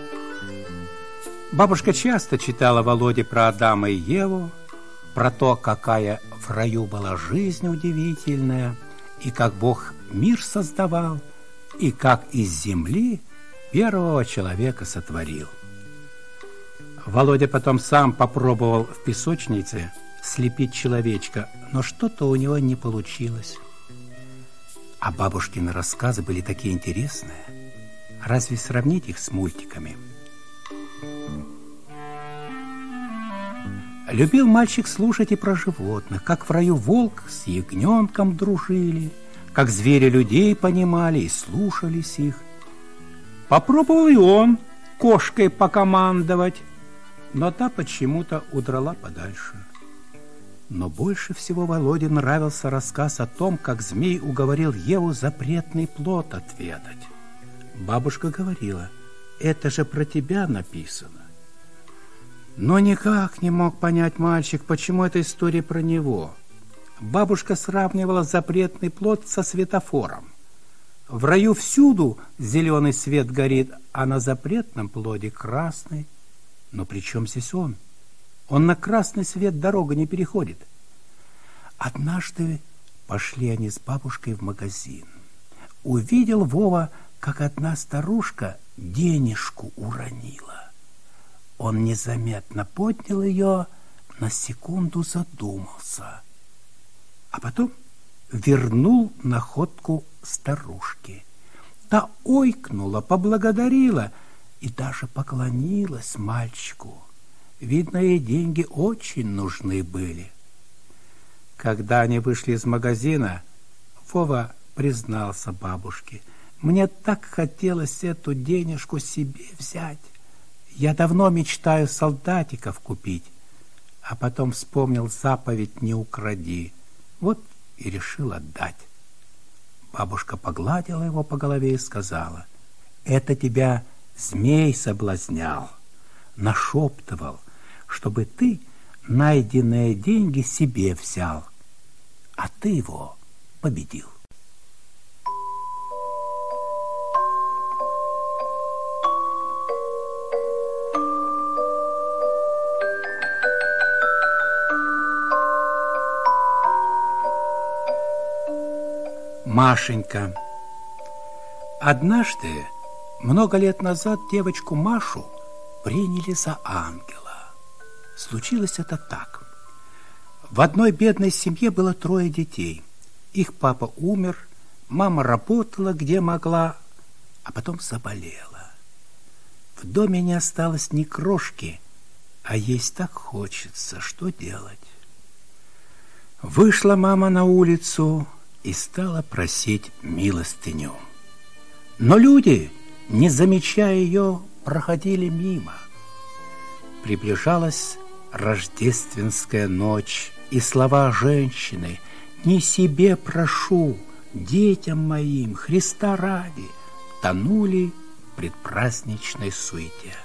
Бабушка часто читала Володе про Адама и Еву, про то, какая в раю была жизнь удивительная, и как Бог мир создавал, и как из земли первого человека сотворил. Володя потом сам попробовал в песочнице слепить человечка, но что-то у него не получилось. А бабушкины рассказы были такие интересные. Разве сравнить их с мультиками? Любил мальчик слушать и про животных, как в раю волк с ягненком дружили, как звери людей понимали и слушались их. Попробовал и он кошкой покомандовать, но та почему-то удрала подальше. Но больше всего Володе нравился рассказ о том, как змей уговорил Еву запретный плод отведать. Бабушка говорила: это же про тебя написано. Но никак не мог понять мальчик, почему эта история про него. Бабушка сравнивала запретный плод со светофором. В раю всюду зеленый свет горит, а на запретном плоде красный. Но при чем здесь он? Он на красный свет дорогу не переходит. Однажды пошли они с бабушкой в магазин. Увидел Вова, как одна старушка денежку уронила. Он незаметно поднял ее, на секунду задумался, а потом вернул находку старушке. Та ойкнула, поблагодарила и даже поклонилась мальчику. Видно, ей деньги очень нужны были. Когда они вышли из магазина, Вова признался бабушке: мне так хотелось эту денежку себе взять. Я давно мечтаю солдатиков купить, а потом вспомнил заповедь «не укради». Вот и решил отдать. Бабушка погладила его по голове и сказала: это тебя змей соблазнял, нашептывал, чтобы ты найденные деньги себе взял, а ты его победил. Машенька. Однажды, много лет назад, девочку Машу приняли за ангела. Случилось это так. В одной бедной семье было 3 детей. Их папа умер, мама работала где могла, а потом заболела. В доме не осталось ни крошки, а есть так хочется, что делать? Вышла мама на улицу и стала просить милостыню. Но люди, не замечая ее, проходили мимо. Приближалась рождественская ночь, и слова женщины «Не себе прошу, детям моим, Христа ради» тонули в предпраздничной суете.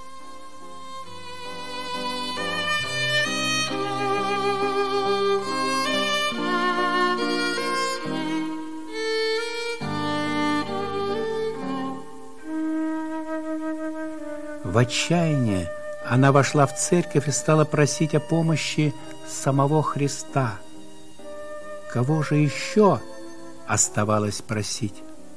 В отчаянии она вошла в церковь и стала просить о помощи самого Христа. Кого же еще оставалось просить?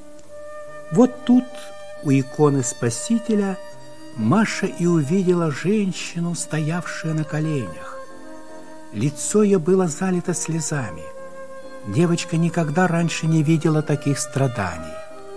Вот тут, у иконы Спасителя, Маша и увидела женщину, стоявшую на коленях. Лицо ее было залито слезами. Девочка никогда раньше не видела таких страданий.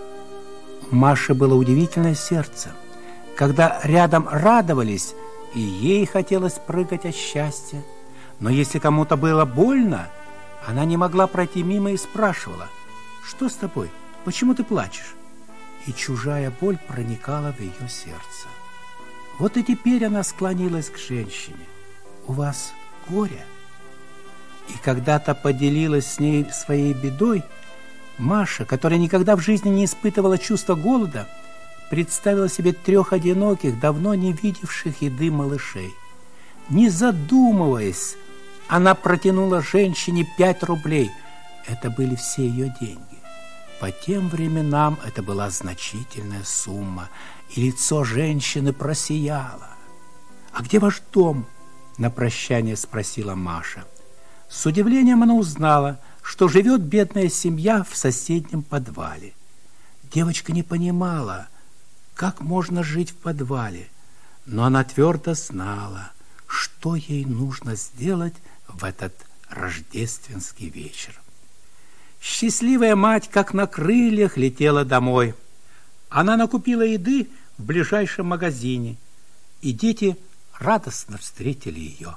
У Маши было удивительное сердце. Когда рядом радовались, и ей хотелось прыгать от счастья. Но если кому-то было больно, она не могла пройти мимо и спрашивала: «Что с тобой? Почему ты плачешь?» И чужая боль проникала в ее сердце. Вот и теперь она склонилась к женщине. «У вас горе?» И когда-то поделилась с ней своей бедой, Маша, которая никогда в жизни не испытывала чувства голода, представила себе 3 одиноких, давно не видевших еды малышей. Не задумываясь, она протянула женщине 5 рублей. Это были все ее деньги. По тем временам это была значительная сумма, и лицо женщины просияло. «А где ваш дом?» — на прощание спросила Маша. С удивлением она узнала, что живет бедная семья в соседнем подвале. Девочка не понимала, как можно жить в подвале, но она твердо знала, что ей нужно сделать в этот рождественский вечер. Счастливая мать, как на крыльях, летела домой. Она накупила еды в ближайшем магазине, и дети радостно встретили ее.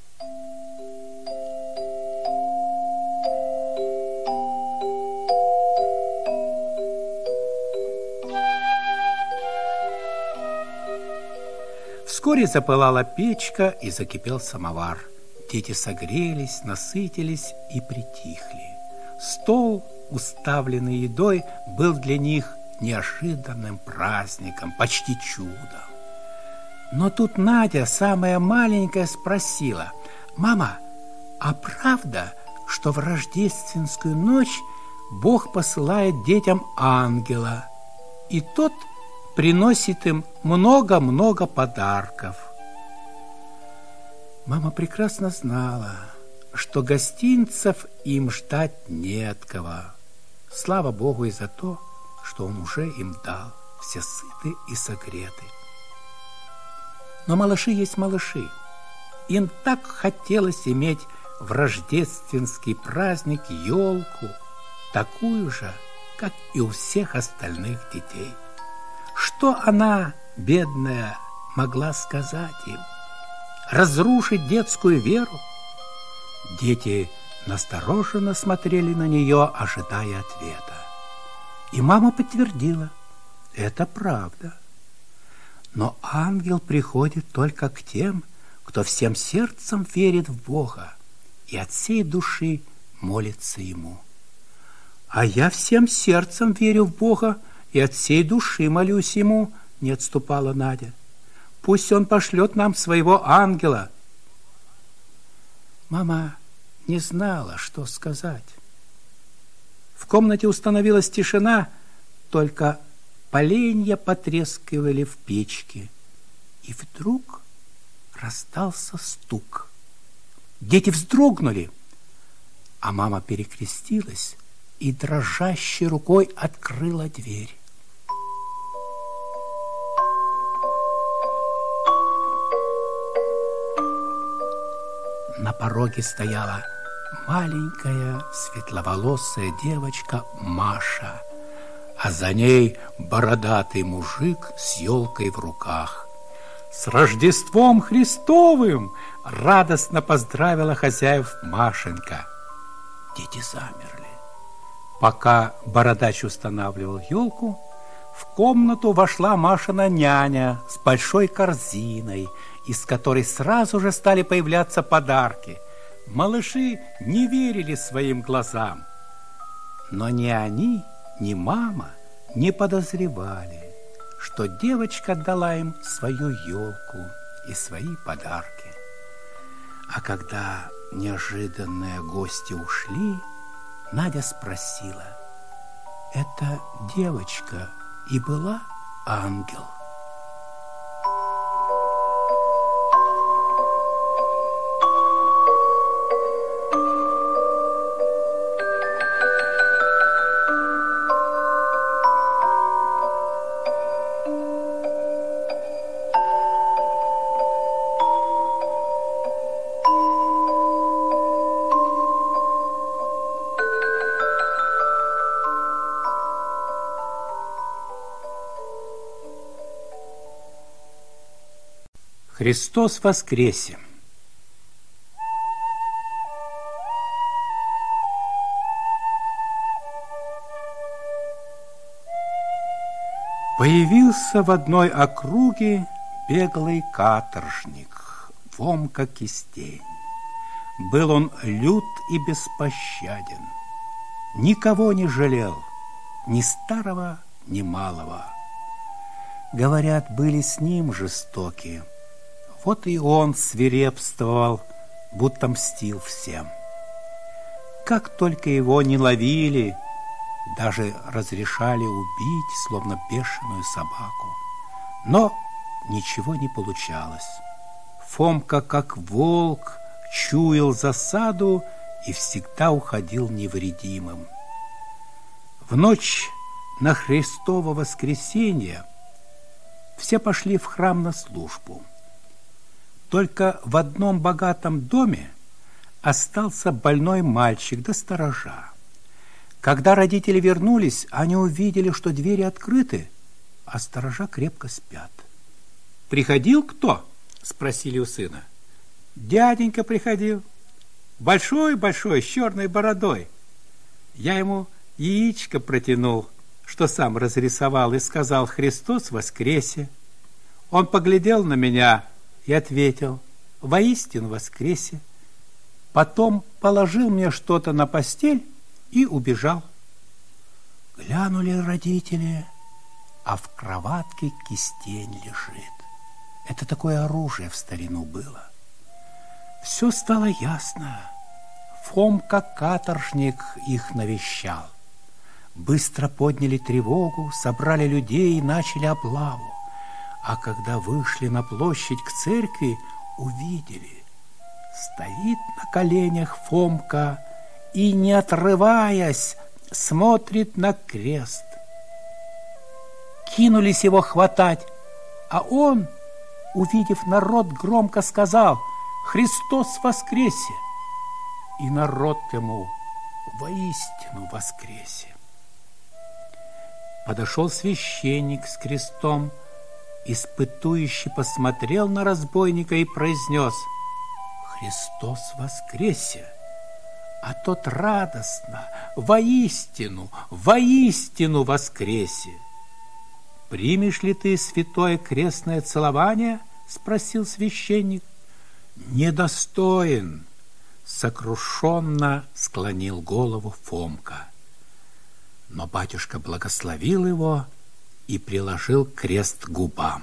Вскоре запылала печка и закипел самовар. Дети согрелись, насытились и притихли. Стол, уставленный едой, был для них неожиданным праздником, почти чудом. Но тут Надя, самая маленькая, спросила: «Мама, а правда, что в рождественскую ночь Бог посылает детям ангела, и тот приносит им много-много подарков?» Мама прекрасно знала, что гостинцев им ждать не от кого. Слава Богу и за то, что Он уже им дал. Все сыты и согреты. Но малыши есть малыши. Им так хотелось иметь в рождественский праздник елку, такую же, как и у всех остальных детей. Что она, бедная, могла сказать им? Разрушить детскую веру? Дети настороженно смотрели на нее, ожидая ответа. И мама подтвердила: это правда. Но ангел приходит только к тем, кто всем сердцем верит в Бога и от всей души молится Ему. А я всем сердцем верю в Бога и от всей души молюсь Ему, не отступала Надя. Пусть Он пошлет нам своего ангела. Мама не знала, что сказать. В комнате установилась тишина, только поленья потрескивали в печке. И вдруг раздался стук. Дети вздрогнули, а мама перекрестилась и дрожащей рукой открыла дверь. На пороге стояла маленькая светловолосая девочка Маша, а за ней бородатый мужик с елкой в руках. «С Рождеством Христовым!» — радостно поздравила хозяев Машенька. Дети замерли. Пока бородач устанавливал елку, в комнату вошла Машина няня с большой корзиной, из которой сразу же стали появляться подарки. Малыши не верили своим глазам. Но ни они, ни мама не подозревали, что девочка отдала им свою елку и свои подарки. А когда неожиданные гости ушли, Надя спросила: «Это девочка и была ангел?» Христос воскресе! Появился в одной округе беглый каторжник Фомка Кистень. Был он лют и беспощаден, никого не жалел, ни старого, ни малого. Говорят, были с ним жестокие. Вот и он свирепствовал, будто мстил всем. Как только его не ловили, даже разрешали убить, словно бешеную собаку. Но ничего не получалось. Фомка, как волк, чуял засаду и всегда уходил невредимым. В ночь на Христово воскресенье все пошли в храм на службу. Только в одном богатом доме остался больной мальчик да сторожа. Когда родители вернулись, они увидели, что двери открыты, а сторожа крепко спят. «Приходил кто?» – спросили у сына. «Дяденька приходил. Большой-большой, с черной бородой. Я ему яичко протянул, что сам разрисовал, и сказал: Христос воскресе. Он поглядел на меня и ответил: воистину воскресе. Потом положил мне что-то на постель и убежал». Глянули родители, а в кроватке Кистень лежит. Это такое оружие в старину было. Все стало ясно. Фомка каторжник их навещал. Быстро подняли тревогу, собрали людей и начали облаву. А когда вышли на площадь к церкви, увидели: стоит на коленях Фомка и, не отрываясь, смотрит на крест. Кинулись его хватать, а он, увидев народ, громко сказал: «Христос воскресе!» И народ ему: «Воистину воскресе!» Подошел священник с крестом, испытующе посмотрел на разбойника и произнес: «Христос воскресе!» А тот радостно: «Воистину, воистину воскресе!» «Примешь ли ты святое крестное целование?» — спросил священник. «Недостоин!» — сокрушенно склонил голову Фомка. Но батюшка благословил его и приложил крест к губам.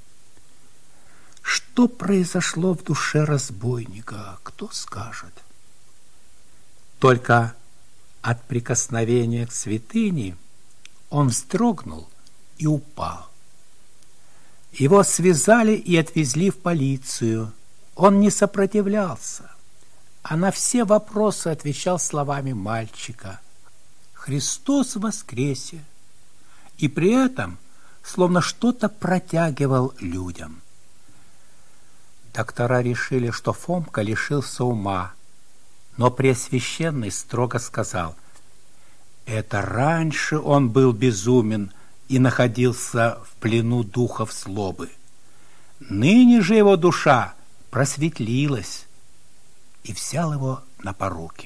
Что произошло в душе разбойника, кто скажет? Только от прикосновения к святыне он вздрогнул и упал. Его связали и отвезли в полицию. Он не сопротивлялся, а на все вопросы отвечал словами мальчика: «Христос воскресе!» и при этом словно что-то протягивал людям. Доктора решили, что Фомка лишился ума, но Преосвященный строго сказал: «Это раньше он был безумен и находился в плену духов злобы. Ныне же его душа просветлилась», и взял его на поруки.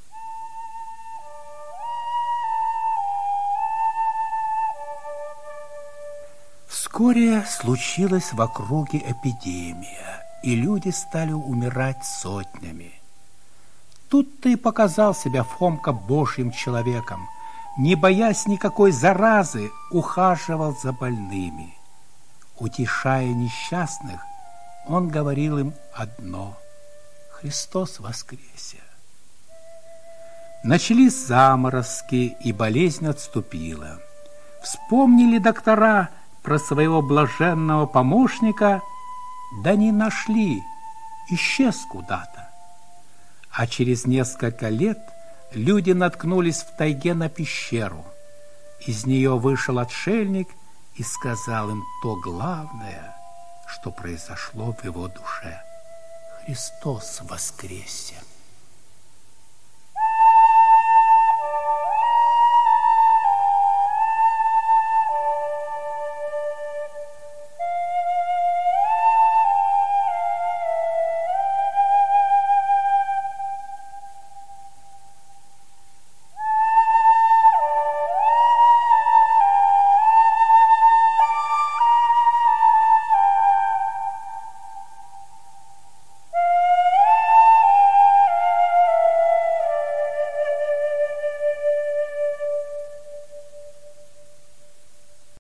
Вскоре случилась в округе эпидемия, и люди стали умирать сотнями. Тут-то и показал себя Фомка Божьим человеком, не боясь никакой заразы, ухаживал за больными. Утешая несчастных, он говорил им одно: «Христос воскресе!» Начались заморозки, и болезнь отступила. Вспомнили доктора про своего блаженного помощника, да не нашли, исчез куда-то. А через несколько лет люди наткнулись в тайге на пещеру. Из нее вышел отшельник и сказал им то главное, что произошло в его душе: «Христос воскресе!»